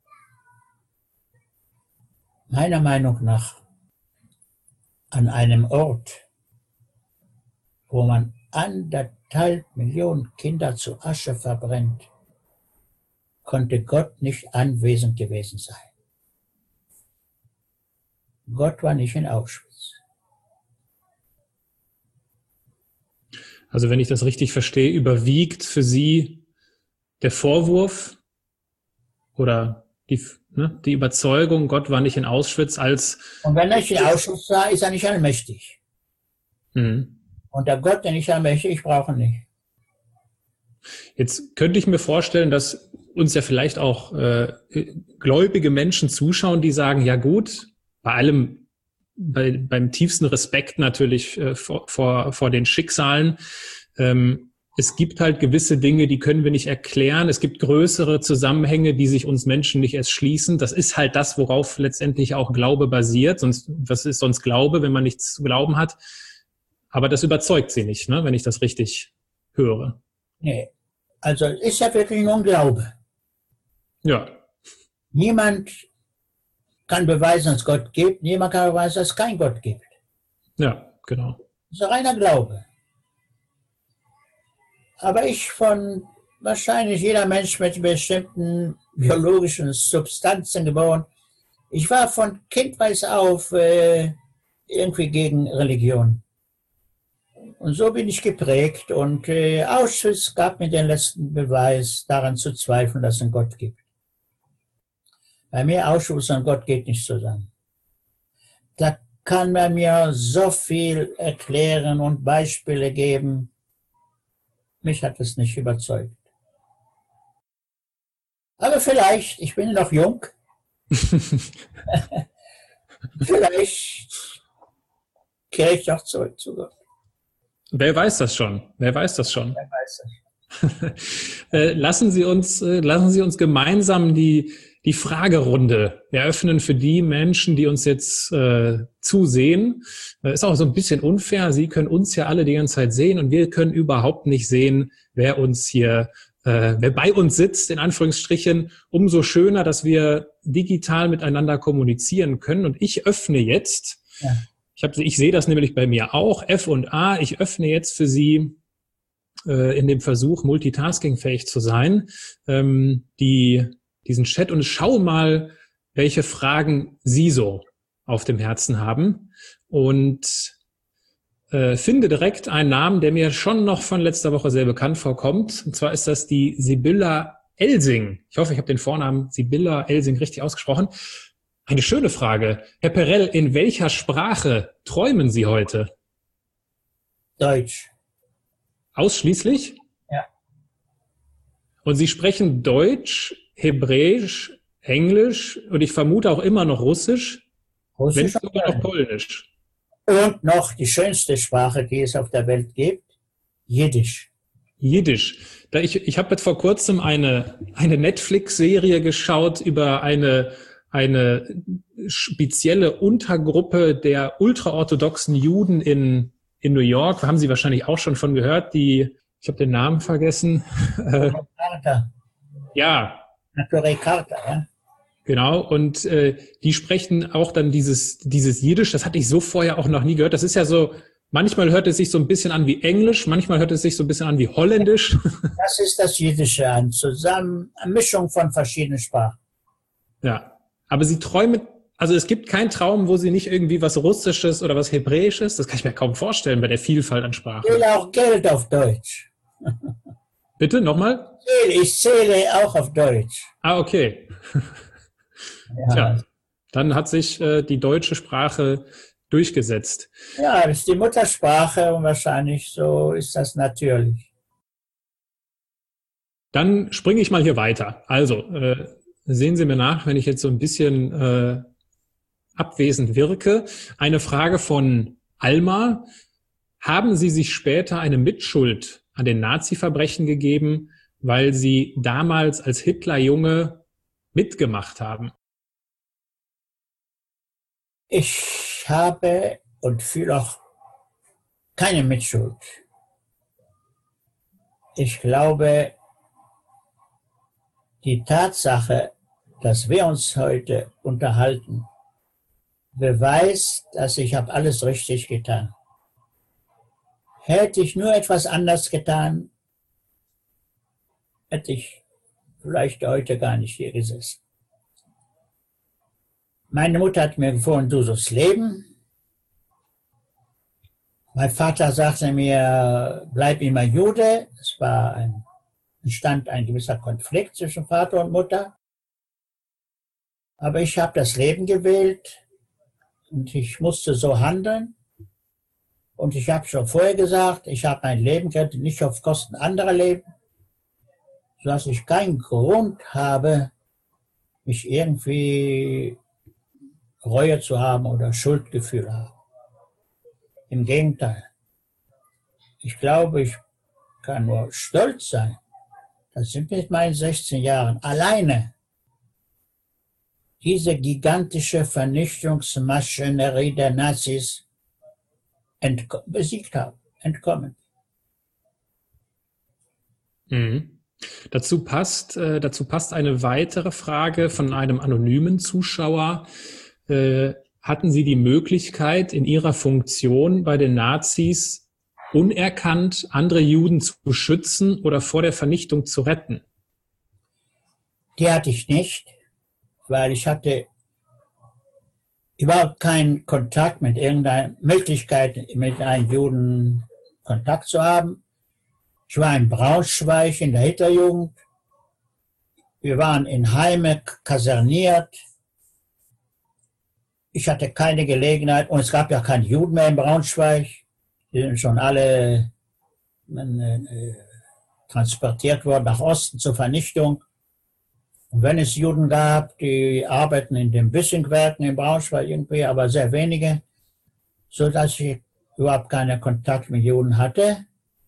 Meiner Meinung nach an einem Ort, wo man anderthalb Millionen Kinder zu Asche verbrennt, konnte Gott nicht anwesend gewesen sein. Gott war nicht in Auschwitz. Also wenn ich das richtig verstehe, überwiegt für Sie der Vorwurf oder die, ne, die Überzeugung, Gott war nicht in Auschwitz als... Und wenn er nicht in Auschwitz war, ist er nicht allmächtig. Mhm. Und der Gott, der nicht allmächtig, ich brauche ihn nicht. Jetzt könnte ich mir vorstellen, dass uns ja vielleicht auch äh, gläubige Menschen zuschauen, die sagen, ja gut, bei allem, bei, beim tiefsten Respekt natürlich äh, vor, vor, vor den Schicksalen, ähm, es gibt halt gewisse Dinge, die können wir nicht erklären. Es gibt größere Zusammenhänge, die sich uns Menschen nicht erst schließen. Das ist halt das, worauf letztendlich auch Glaube basiert. Sonst, was ist sonst Glaube, wenn man nichts zu glauben hat? Aber das überzeugt Sie nicht, ne, wenn ich das richtig höre. Nee, also es ist ja wirklich nur ein Glaube. Ja. Niemand kann beweisen, dass es Gott gibt. Niemand kann beweisen, dass es keinen Gott gibt. Ja, genau. Das ist reiner Glaube. Aber ich von wahrscheinlich jeder Mensch mit bestimmten biologischen Substanzen geboren. Ich war von Kindheit auf äh, irgendwie gegen Religion. Und so bin ich geprägt. Und äh, Auschwitz gab mir den letzten Beweis, daran zu zweifeln, dass es einen Gott gibt. Bei mir Auschwitz und Gott geht nicht zusammen. Da kann man mir so viel erklären und Beispiele geben. Mich hat es nicht überzeugt. Aber vielleicht, ich bin noch jung, vielleicht kehre ich doch zurück zu Gott. Wer weiß das schon? Wer weiß das schon? Wer weiß das? äh, lassen Sie uns, äh, lassen Sie uns gemeinsam die die Fragerunde eröffnen für die Menschen, die uns jetzt äh, zusehen. Äh, ist auch so ein bisschen unfair. Sie können uns ja alle die ganze Zeit sehen und wir können überhaupt nicht sehen, wer uns hier, äh, wer bei uns sitzt, in Anführungsstrichen. Umso schöner, dass wir digital miteinander kommunizieren können. Und ich öffne jetzt, ja. ich, hab, ich sehe das nämlich bei mir auch, F und A, ich öffne jetzt für Sie äh, in dem Versuch, multitaskingfähig zu sein, ähm, die diesen Chat und schau mal, welche Fragen Sie so auf dem Herzen haben und äh, finde direkt einen Namen, der mir schon noch von letzter Woche sehr bekannt vorkommt. Und zwar ist das die Sibylla Elsing. Ich hoffe, ich habe den Vornamen Sibylla Elsing richtig ausgesprochen. Eine schöne Frage. Herr Perell, in welcher Sprache träumen Sie heute? Deutsch. Ausschließlich? Ja. Und Sie sprechen Deutsch, Hebräisch, Englisch und ich vermute auch immer noch Russisch, Russisch wenn sogar noch Polnisch. Und noch die schönste Sprache, die es auf der Welt gibt, Jiddisch. Jiddisch. Da ich ich habe jetzt vor kurzem eine eine Netflix-Serie geschaut über eine eine spezielle Untergruppe der ultraorthodoxen Juden in in New York. Haben Sie wahrscheinlich auch schon von gehört? Die, ich habe den Namen vergessen. Ja. Naturell Carta, ja. Genau, und äh, die sprechen auch dann dieses dieses Jiddisch, das hatte ich so vorher auch noch nie gehört. Das ist ja so, manchmal hört es sich so ein bisschen an wie Englisch, manchmal hört es sich so ein bisschen an wie Holländisch. Das ist das Jiddische, eine Zusammen eine Mischung von verschiedenen Sprachen. Ja, aber Sie träumen, also es gibt keinen Traum, wo Sie nicht irgendwie was Russisches oder was Hebräisches, das kann ich mir kaum vorstellen bei der Vielfalt an Sprachen. Ich will auch Geld auf Deutsch. Bitte, nochmal? zähle, ich zähle auch auf Deutsch. Ah, okay. Ja, Tja, dann hat sich äh, die deutsche Sprache durchgesetzt. ja, das ist die Muttersprache und wahrscheinlich so ist das natürlich. Dann springe ich mal hier weiter. Also, äh, sehen Sie mir nach, wenn ich jetzt so ein bisschen äh, abwesend wirke. Eine Frage von Alma. Haben Sie sich später eine Mitschuld an den Nazi-Verbrechen gegeben, weil Sie damals als Hitlerjunge mitgemacht haben? Ich habe und fühle auch keine Mitschuld. Ich glaube, die Tatsache, dass wir uns heute unterhalten, beweist, dass ich habe alles richtig getan. Hätte ich nur etwas anders getan, hätte ich vielleicht heute gar nicht hier gesessen. Meine Mutter hat mir empfohlen, du sollst leben. Mein Vater sagte mir, bleib immer Jude. Es war ein, entstand ein gewisser Konflikt zwischen Vater und Mutter. Aber ich habe das Leben gewählt und ich musste so handeln. Und ich habe schon vorher gesagt, ich habe mein Leben gerettet, nicht auf Kosten anderer Leben, sodass ich keinen Grund habe, mich irgendwie Reue zu haben oder Schuldgefühl haben. Im Gegenteil. Ich glaube, ich kann nur stolz sein, dass ich mit meinen sechzehn Jahren alleine diese gigantische Vernichtungsmaschinerie der Nazis besiegt habe, entkommen. Mhm. Dazu passt, äh, dazu passt eine weitere Frage von einem anonymen Zuschauer. Äh, hatten Sie die Möglichkeit, in Ihrer Funktion bei den Nazis unerkannt andere Juden zu beschützen oder vor der Vernichtung zu retten? Die hatte ich nicht, weil ich hatte überhaupt keinen Kontakt mit irgendeiner Möglichkeit, mit einem Juden Kontakt zu haben. Ich war in Braunschweig in der Hitlerjugend. Wir waren in Heime kaserniert. Ich hatte keine Gelegenheit, und es gab ja keine Juden mehr in Braunschweig. Die sind schon alle äh, transportiert worden nach Osten zur Vernichtung. Und wenn es Juden gab, die arbeiten in den Büssingwerken in Braunschweig irgendwie, aber sehr wenige, so dass ich überhaupt keinen Kontakt mit Juden hatte,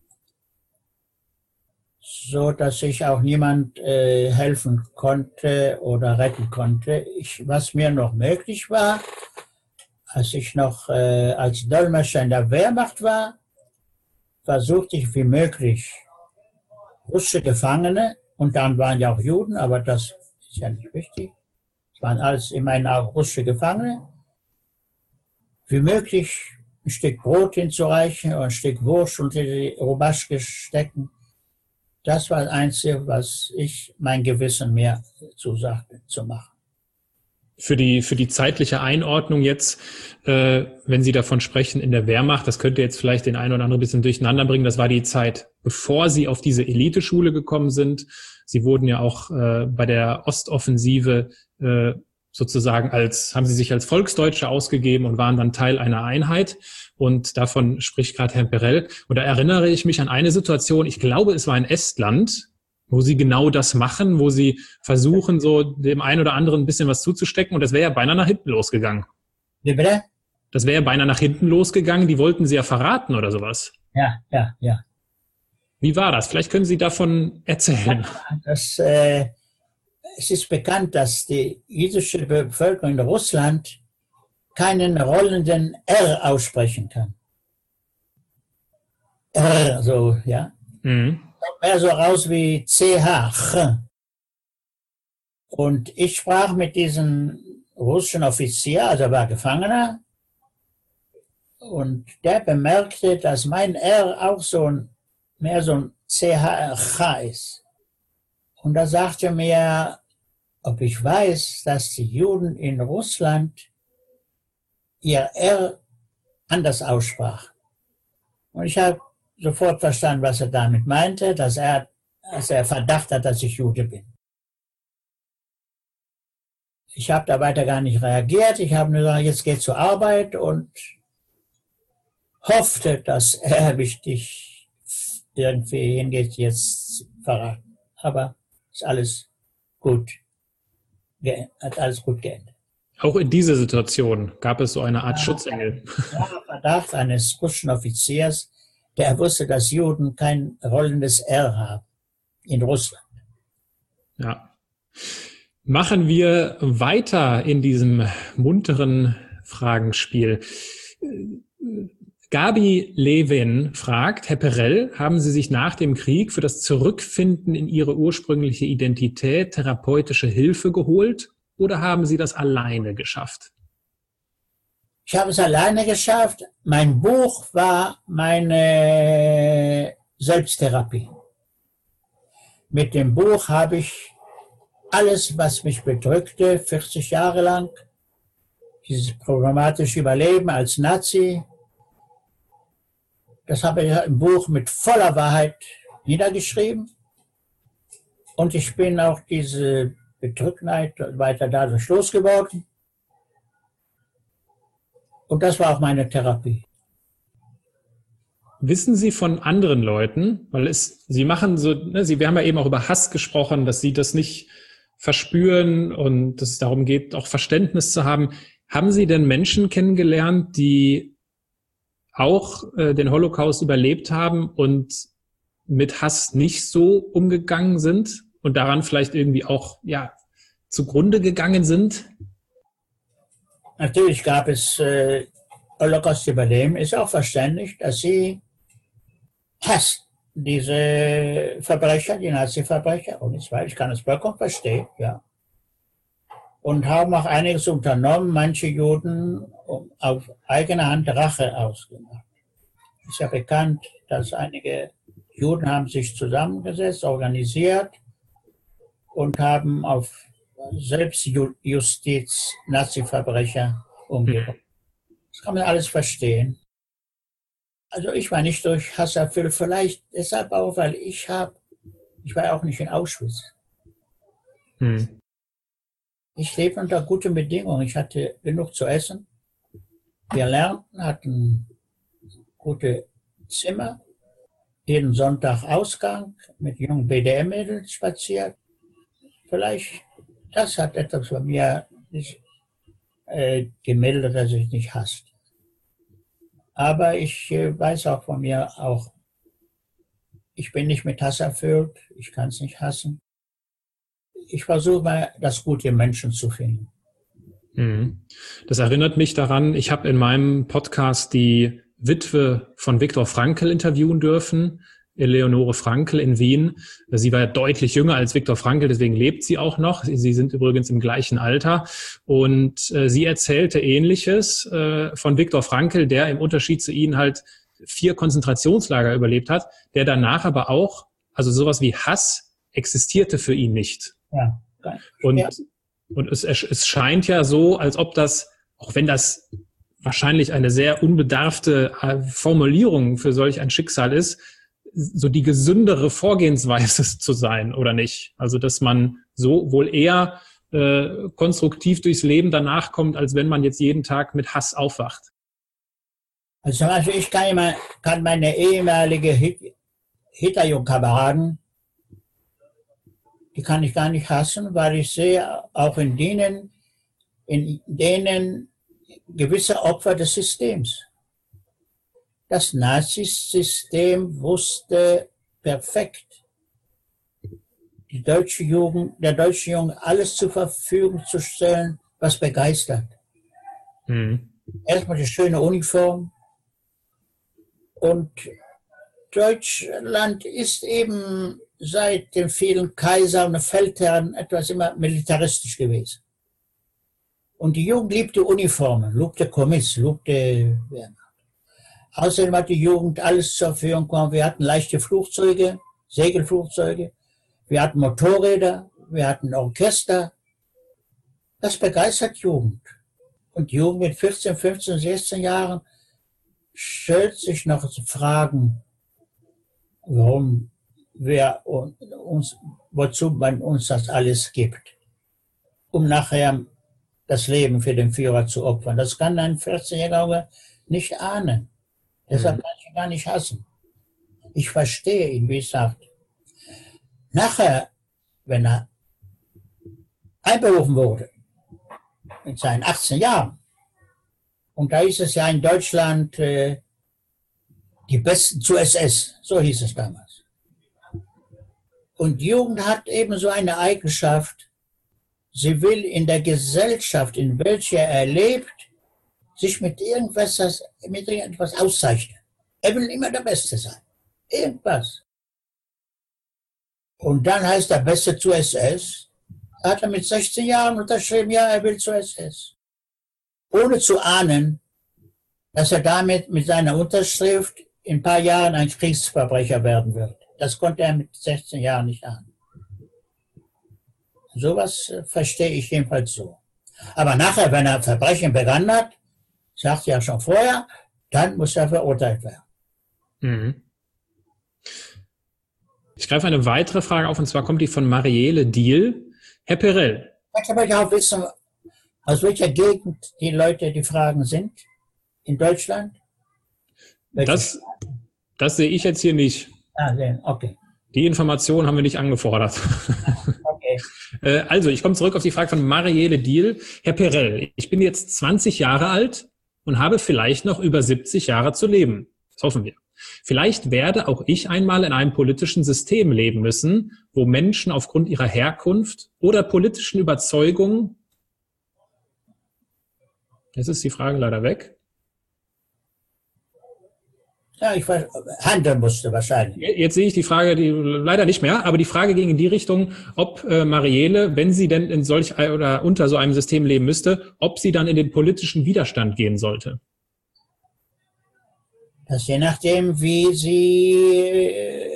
so dass ich auch niemand äh, helfen konnte oder retten konnte. Ich, was mir noch möglich war, als ich noch äh, als Dolmetscher in der Wehrmacht war, versuchte ich wie möglich russische Gefangene, und dann waren ja auch Juden, aber das ist ja nicht wichtig, es waren alles immerhin auch russische Gefangene, wie möglich ein Stück Brot hinzureichen oder ein Stück Wurst unter die Rubaschke stecken. Das war das Einzige, was ich mein Gewissen mir zusagte zu machen. Für die, für die zeitliche Einordnung jetzt, äh, wenn Sie davon sprechen in der Wehrmacht, das könnte jetzt vielleicht den einen oder anderen ein bisschen durcheinander bringen. Das war die Zeit, bevor Sie auf diese Eliteschule gekommen sind. Sie wurden ja auch äh, bei der Ostoffensive äh, sozusagen als, haben Sie sich als Volksdeutsche ausgegeben und waren dann Teil einer Einheit. Und davon spricht gerade Herr Perell. Und da erinnere ich mich an eine Situation, ich glaube, es war in Estland, wo Sie genau das machen, wo Sie versuchen, so dem einen oder anderen ein bisschen was zuzustecken. Und das wäre ja beinahe nach hinten losgegangen. Wie bitte? Das wäre ja beinahe nach hinten losgegangen. Die wollten Sie ja verraten oder sowas. Ja, ja, ja. Wie war das? Vielleicht können Sie davon erzählen. Das, äh, es ist bekannt, dass die jüdische Bevölkerung in Russland keinen rollenden R aussprechen kann. R, so, ja. Mhm. Mehr so raus wie C H. Und ich sprach mit diesem russischen Offizier, also er war Gefangener, und der bemerkte, dass mein R auch so ein, mehr so ein C H ist. Und da sagte er mir, ob ich weiß, dass die Juden in Russland ihr R anders aussprachen. Und ich habe sofort verstanden, was er damit meinte, dass er als er Verdacht hat, dass ich Jude bin. Ich habe da weiter gar nicht reagiert. Ich habe nur gesagt, jetzt geht zur Arbeit und hoffte, dass er mich nicht irgendwie hingeht, jetzt verraten. Aber ist alles gut, hat alles gut geendet. Auch in dieser Situation gab es so eine Art ja, Schutzengel. Ja, Verdacht eines russischen Offiziers, der wusste, dass Juden kein rollendes R haben in Russland. Ja. Machen wir weiter in diesem munteren Fragenspiel. Gabi Levin fragt, Herr Perell, haben Sie sich nach dem Krieg für das Zurückfinden in Ihre ursprüngliche Identität therapeutische Hilfe geholt oder haben Sie das alleine geschafft? Ich habe es alleine geschafft. Mein Buch war meine Selbsttherapie. Mit dem Buch habe ich alles, was mich bedrückte, vierzig Jahre lang, dieses problematische Überleben als Nazi, das habe ich im Buch mit voller Wahrheit niedergeschrieben. Und ich bin auch diese Bedrücktheit weiter dadurch losgeworden. Und das war auch meine Therapie. Wissen Sie von anderen Leuten, weil es, Sie machen so, ne, Sie, wir haben ja eben auch über Hass gesprochen, dass Sie das nicht verspüren und dass es darum geht, auch Verständnis zu haben. Haben Sie denn Menschen kennengelernt, die auch äh, den Holocaust überlebt haben und mit Hass nicht so umgegangen sind und daran vielleicht irgendwie auch ja zugrunde gegangen sind? Natürlich gab es äh, Holocaust-Überleben. Ist auch verständlich, dass sie Hass diese Verbrecher, die Nazi-Verbrecher, und ich weiß, ich kann es vollkommen verstehen, ja. Und haben auch einiges unternommen, manche Juden auf eigene Hand Rache ausgemacht. Es ist ja bekannt, dass einige Juden haben sich zusammengesetzt, organisiert und haben auf Selbstjustiz Nazi-Verbrecher umgebracht. Das kann man alles verstehen. Also ich war nicht durch Hass erfüllt, vielleicht deshalb auch, weil ich habe, ich war auch nicht in Auschwitz. Hm. Ich lebte unter guten Bedingungen. Ich hatte genug zu essen. Wir lernten, hatten gute Zimmer, jeden Sonntag Ausgang, mit jungen B D M-Mädels spaziert. Vielleicht, das hat etwas bei mir nicht, äh, gemeldet, dass ich nicht hasste. Aber ich äh, weiß auch von mir auch, ich bin nicht mit Hass erfüllt, ich kann es nicht hassen. Ich versuche mal, das Gute im Menschen zu finden. Das erinnert mich daran, ich habe in meinem Podcast die Witwe von Viktor Frankl interviewen dürfen, Eleonore Frankl in Wien. Sie war ja deutlich jünger als Viktor Frankl, deswegen lebt sie auch noch. Sie sind übrigens im gleichen Alter. Und äh, sie erzählte Ähnliches äh, von Viktor Frankl, der im Unterschied zu ihnen halt vier Konzentrationslager überlebt hat, der danach aber auch, also sowas wie Hass existierte für ihn nicht. Ja. Und, ja. und es, es scheint ja so, als ob das, auch wenn das wahrscheinlich eine sehr unbedarfte Formulierung für solch ein Schicksal ist, so die gesündere Vorgehensweise zu sein, oder nicht? Also, dass man so wohl eher äh, konstruktiv durchs Leben danach kommt, als wenn man jetzt jeden Tag mit Hass aufwacht. Also zum Beispiel, ich kann, immer, kann meine ehemalige Hitlerjungkameraden, die kann ich gar nicht hassen, weil ich sehe auch in denen, in denen gewisse Opfer des Systems. Das Nazisystem wusste perfekt, die deutsche Jugend, der deutsche Jugend alles zur Verfügung zu stellen, was begeistert. Mhm. Erstmal die schöne Uniform. Und Deutschland ist eben seit den vielen Kaisern und Feldherren etwas immer militaristisch gewesen. Und die Jugend liebte Uniformen, liebte Kommiss, liebte Wehrmacht. Außerdem hat die Jugend alles zur Verfügung gehabt. Wir hatten leichte Flugzeuge, Segelflugzeuge, wir hatten Motorräder, wir hatten Orchester. Das begeistert Jugend. Und Jugend mit vierzehn, fünfzehn, sechzehn Jahren stellt sich noch Fragen, warum wer uns, wozu man uns das alles gibt, um nachher das Leben für den Führer zu opfern. Das kann ein vierzehnjähriger nicht ahnen. Deshalb kann ich ihn gar nicht hassen. Ich verstehe ihn, wie gesagt. Nachher, wenn er einberufen wurde, mit seinen achtzehn Jahren, und da hieß es ja in Deutschland, äh, die Besten zur S S, so hieß es damals. Und die Jugend hat eben so eine Eigenschaft, sie will in der Gesellschaft, in welcher er lebt, sich mit irgendwas, mit irgendetwas auszeichnen. Er will immer der Beste sein. Irgendwas. Und dann heißt der Beste zur S S, hat er mit sechzehn Jahren unterschrieben, ja, er will zur S S. Ohne zu ahnen, dass er damit mit seiner Unterschrift in ein paar Jahren ein Kriegsverbrecher werden wird. Das konnte er mit sechzehn Jahren nicht ahnen. Sowas verstehe ich jedenfalls so. Aber nachher, wenn er Verbrechen begangen hat, sagt ja schon vorher, dann muss er verurteilt werden. Mhm. Ich greife eine weitere Frage auf, und zwar kommt die von Marielle Diehl. Herr Perell. Ich möchte auch wissen, aus welcher Gegend die Leute, die Fragen sind. In Deutschland? Das, das sehe ich jetzt hier nicht. Ah, okay. Die Information haben wir nicht angefordert. Okay. Also, ich komme zurück auf die Frage von Marielle Diehl. Herr Perell, ich bin jetzt zwanzig Jahre alt und habe vielleicht noch über siebzig Jahre zu leben. Das hoffen wir. Vielleicht werde auch ich einmal in einem politischen System leben müssen, wo Menschen aufgrund ihrer Herkunft oder politischen Überzeugungen, jetzt ist die Frage leider weg. Ja, ich weiß, handeln musste wahrscheinlich. Jetzt sehe ich die Frage, die leider nicht mehr, aber die Frage ging in die Richtung, ob äh, Marielle, wenn sie denn in solch oder unter so einem System leben müsste, ob sie dann in den politischen Widerstand gehen sollte. Das je nachdem, wie sie,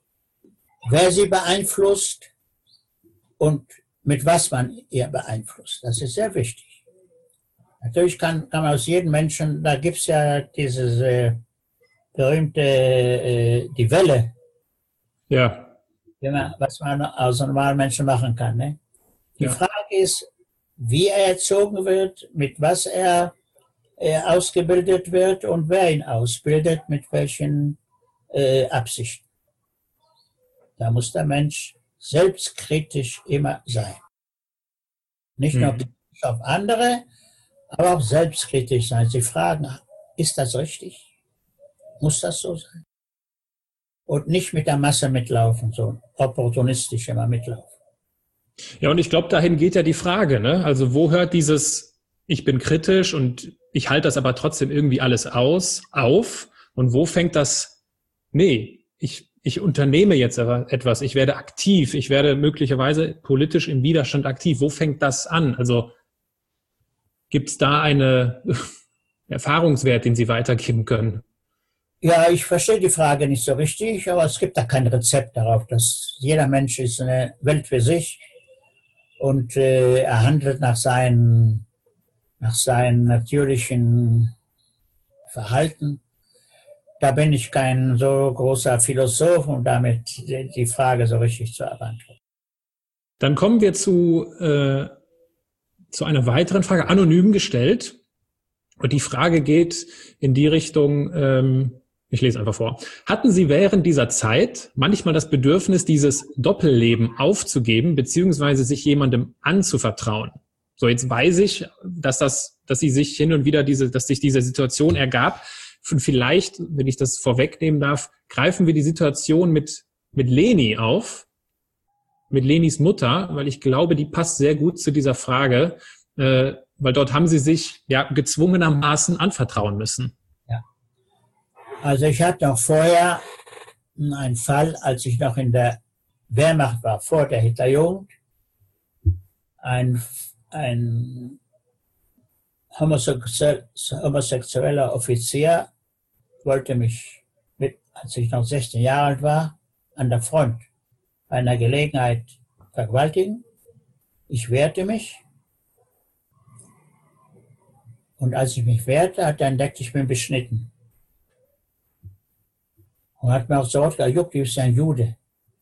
wer sie beeinflusst und mit was man ihr beeinflusst. Das ist sehr wichtig. Natürlich kann, kann man aus jedem Menschen, da gibt es ja dieses äh, berühmte, äh, die Welle. Ja. Man, was man aus normalen Menschen machen kann. Ne? Die Ja. Frage ist, wie er erzogen wird, mit was er er ausgebildet wird und wer ihn ausbildet, mit welchen äh, Absichten. Da muss der Mensch selbstkritisch immer sein. Nicht nur kritisch auf andere, aber auch selbstkritisch sein. Sie fragen, ist das richtig? Muss das so sein? Und nicht mit der Masse mitlaufen, so opportunistisch immer mitlaufen. Ja, und ich glaube, dahin geht ja die Frage, ne? Also wo hört dieses, ich bin kritisch und ich halte das aber trotzdem irgendwie alles aus, auf? Und wo fängt das, nee, ich, ich unternehme jetzt etwas, ich werde aktiv, ich werde möglicherweise politisch im Widerstand aktiv. Wo fängt das an? Also gibt es da einen Erfahrungswert, den Sie weitergeben können? Ja, ich verstehe die Frage nicht so richtig, aber es gibt da kein Rezept darauf. Dass jeder Mensch ist eine Welt für sich und äh, er handelt nach seinen nach seinem natürlichen Verhalten. Da bin ich kein so großer Philosoph, um damit die Frage so richtig zu beantworten. Dann kommen wir zu, äh, zu einer weiteren Frage, anonym gestellt. Und die Frage geht in die Richtung, ähm, ich lese einfach vor. Hatten Sie während dieser Zeit manchmal das Bedürfnis, dieses Doppelleben aufzugeben, beziehungsweise sich jemandem anzuvertrauen? So, jetzt weiß ich, dass das, dass sie sich hin und wieder diese, dass sich diese Situation ergab. Und vielleicht, wenn ich das vorwegnehmen darf, greifen wir die Situation mit, mit Leni auf, mit Lenis Mutter, weil ich glaube, die passt sehr gut zu dieser Frage, äh, weil dort haben sie sich ja gezwungenermaßen anvertrauen müssen. Ja. Also ich hatte auch vorher einen Fall, als ich noch in der Wehrmacht war, vor der Hitlerjugend, ein Ein homosexueller Offizier wollte mich, mit, als ich noch sechzehn Jahre alt war, an der Front bei einer Gelegenheit vergewaltigen. Ich wehrte mich. Und als ich mich wehrte, hat er entdeckt, ich bin beschnitten. Und hat mir auch sofort gesagt, Jupp, du bist ein Jude.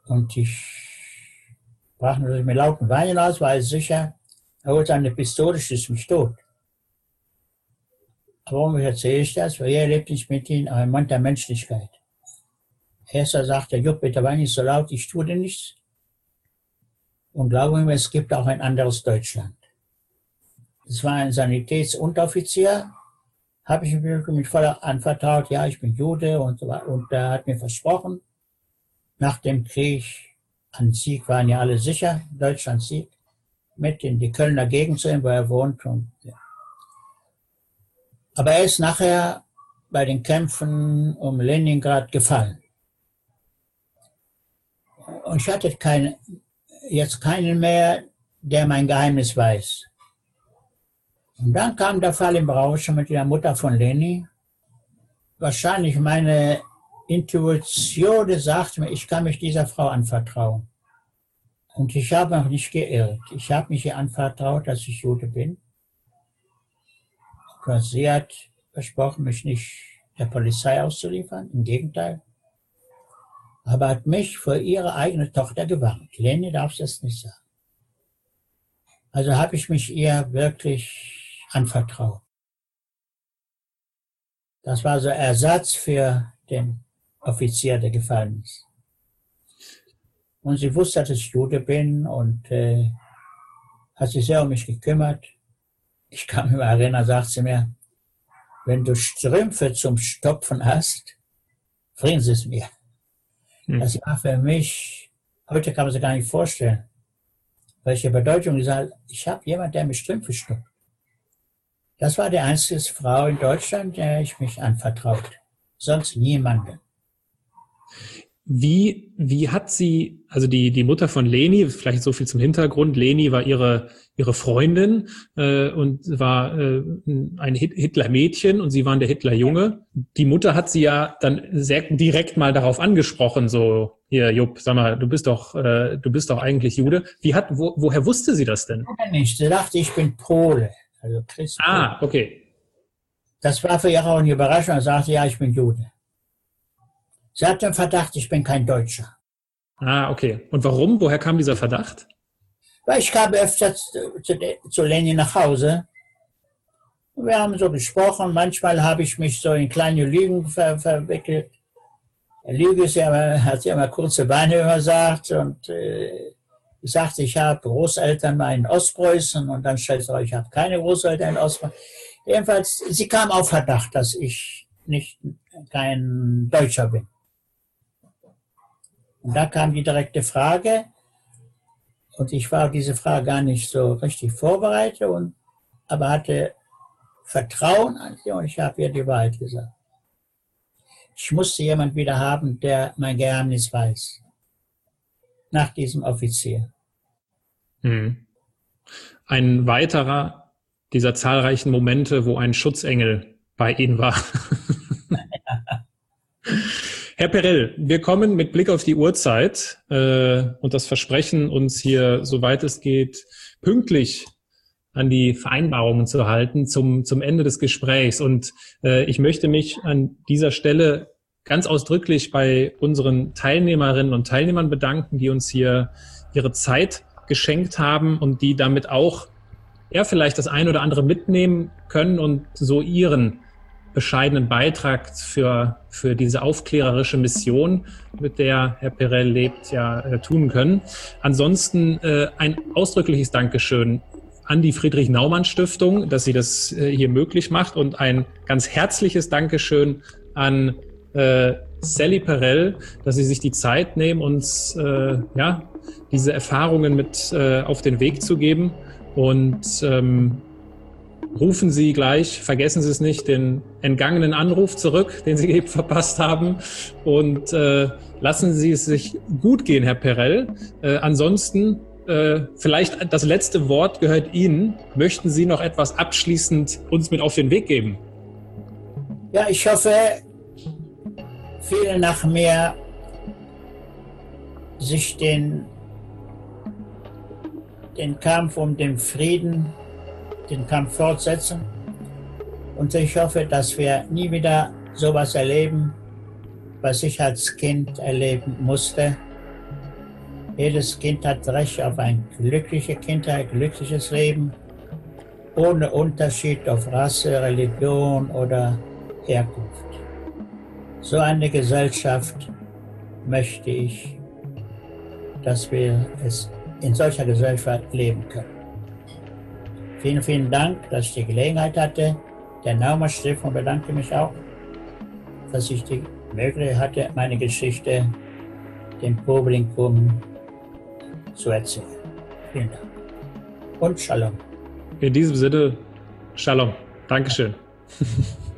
Und ich brach natürlich mit lauten Weinen aus, war ich sicher, er holt eine Pistole, schießt mich tot. Warum erzähle ich das? Weil er lebt nicht mit ihnen, aber ein Mann der Menschlichkeit. Erster sagte, Jupp, bitte wein nicht so laut, ich tue dir nichts. Und glaube mir, es gibt auch ein anderes Deutschland. Es war ein Sanitätsunteroffizier, habe ich mir mit voller anvertraut, ja, ich bin Jude und so weiter. Und er hat mir versprochen, nach dem Krieg an Sieg waren ja alle sicher, Deutschland Sieg, mit in die Kölner Gegend zu gehen, wo er wohnt. Und, ja. Aber er ist nachher bei den Kämpfen um Leningrad gefallen. Und ich hatte keine, jetzt keinen mehr, der mein Geheimnis weiß. Und dann kam der Fall im Rausch mit der Mutter von Leni. Wahrscheinlich meine Intuition sagte mir, ich kann mich dieser Frau anvertrauen. Und ich habe mich nicht geirrt. Ich habe mich ihr anvertraut, dass ich Jude bin. Und sie hat versprochen, mich nicht der Polizei auszuliefern, im Gegenteil. Aber hat mich vor ihre eigene Tochter gewarnt. Leni darf das nicht sagen. Also habe ich mich ihr wirklich anvertraut. Das war so Ersatz für den Offizier, der gefallen ist. Und sie wusste, dass ich Jude bin und äh, hat sich sehr um mich gekümmert. Ich kam im Arena, sagt sie mir, wenn du Strümpfe zum Stopfen hast, bringen sie es mir. Hm. Das war für mich, heute kann man sich gar nicht vorstellen, welche Bedeutung gesagt, ich habe jemanden, der mir Strümpfe stopft. Das war die einzige Frau in Deutschland, der ich mich anvertraut. Sonst niemanden. Wie, wie hat sie, also die, die Mutter von Leni, vielleicht so viel zum Hintergrund, Leni war ihre, ihre Freundin äh, und war äh, ein Hitler-Mädchen und sie waren der Hitler-Junge. Die Mutter hat sie ja dann sehr direkt mal darauf angesprochen, so, hier, Jupp, sag mal, du bist doch, äh, du bist doch eigentlich Jude. Wie hat, wo, woher wusste sie das denn? Nicht, sie dachte, ich bin Pole, also Christ. Ah, okay. Das war für ihre auch eine Überraschung, er sagte, ja, ich bin Jude. Sie hat den Verdacht, ich bin kein Deutscher. Ah, okay. Und warum? Woher kam dieser Verdacht? Weil ich kam öfter zu, zu, zu Leni nach Hause. Wir haben so gesprochen. Manchmal habe ich mich so in kleine Lügen ver, verwickelt. Lüge ist ja, hat sie immer kurze Beine immer gesagt. Und äh, ich sagte, ich habe Großeltern mal in Ostpreußen. Und dann stellt sich, ich habe keine Großeltern in Ostpreußen. Jedenfalls, sie kam auf Verdacht, dass ich nicht kein Deutscher bin. Und da kam die direkte Frage, und ich war auf diese Frage gar nicht so richtig vorbereitet, und, aber hatte Vertrauen an sie und ich habe ihr die Wahrheit gesagt. Ich musste jemanden wieder haben, der mein Geheimnis weiß. Nach diesem Offizier. Hm. Ein weiterer dieser zahlreichen Momente, wo ein Schutzengel bei Ihnen war. Herr Perell, wir kommen mit Blick auf die Uhrzeit äh, und das Versprechen, uns hier, soweit es geht, pünktlich an die Vereinbarungen zu halten zum zum Ende des Gesprächs. Und äh, ich möchte mich an dieser Stelle ganz ausdrücklich bei unseren Teilnehmerinnen und Teilnehmern bedanken, die uns hier ihre Zeit geschenkt haben und die damit auch ja vielleicht das ein oder andere mitnehmen können und so ihren bescheidenen Beitrag für für diese aufklärerische Mission, mit der Herr Perell lebt, ja äh, tun können. Ansonsten äh, ein ausdrückliches Dankeschön an die Friedrich-Naumann-Stiftung, dass sie das äh, hier möglich macht, und ein ganz herzliches Dankeschön an äh, Sally Perell, dass sie sich die Zeit nehmen, uns äh, ja diese Erfahrungen mit äh, auf den Weg zu geben. Und ähm, rufen Sie gleich, vergessen Sie es nicht, den entgangenen Anruf zurück, den Sie eben verpasst haben. Und äh, lassen Sie es sich gut gehen, Herr Perell. Äh, ansonsten, äh, vielleicht das letzte Wort gehört Ihnen. Möchten Sie noch etwas abschließend uns mit auf den Weg geben? Ja, ich hoffe, viele nach mir sich den, den Kampf um den Frieden den Kampf fortsetzen. Und ich hoffe, dass wir nie wieder sowas erleben, was ich als Kind erleben musste. Jedes Kind hat Recht auf eine glückliche Kindheit, glückliches Leben, ohne Unterschied auf Rasse, Religion oder Herkunft. So eine Gesellschaft möchte ich, dass wir es in solcher Gesellschaft leben können. Vielen, vielen Dank, dass ich die Gelegenheit hatte. Der Naumann Stiftung bedanke mich auch, dass ich die Möglichkeit hatte, meine Geschichte dem Publikum zu erzählen. Vielen Dank. Und Shalom. In diesem Sinne, Shalom. Dankeschön.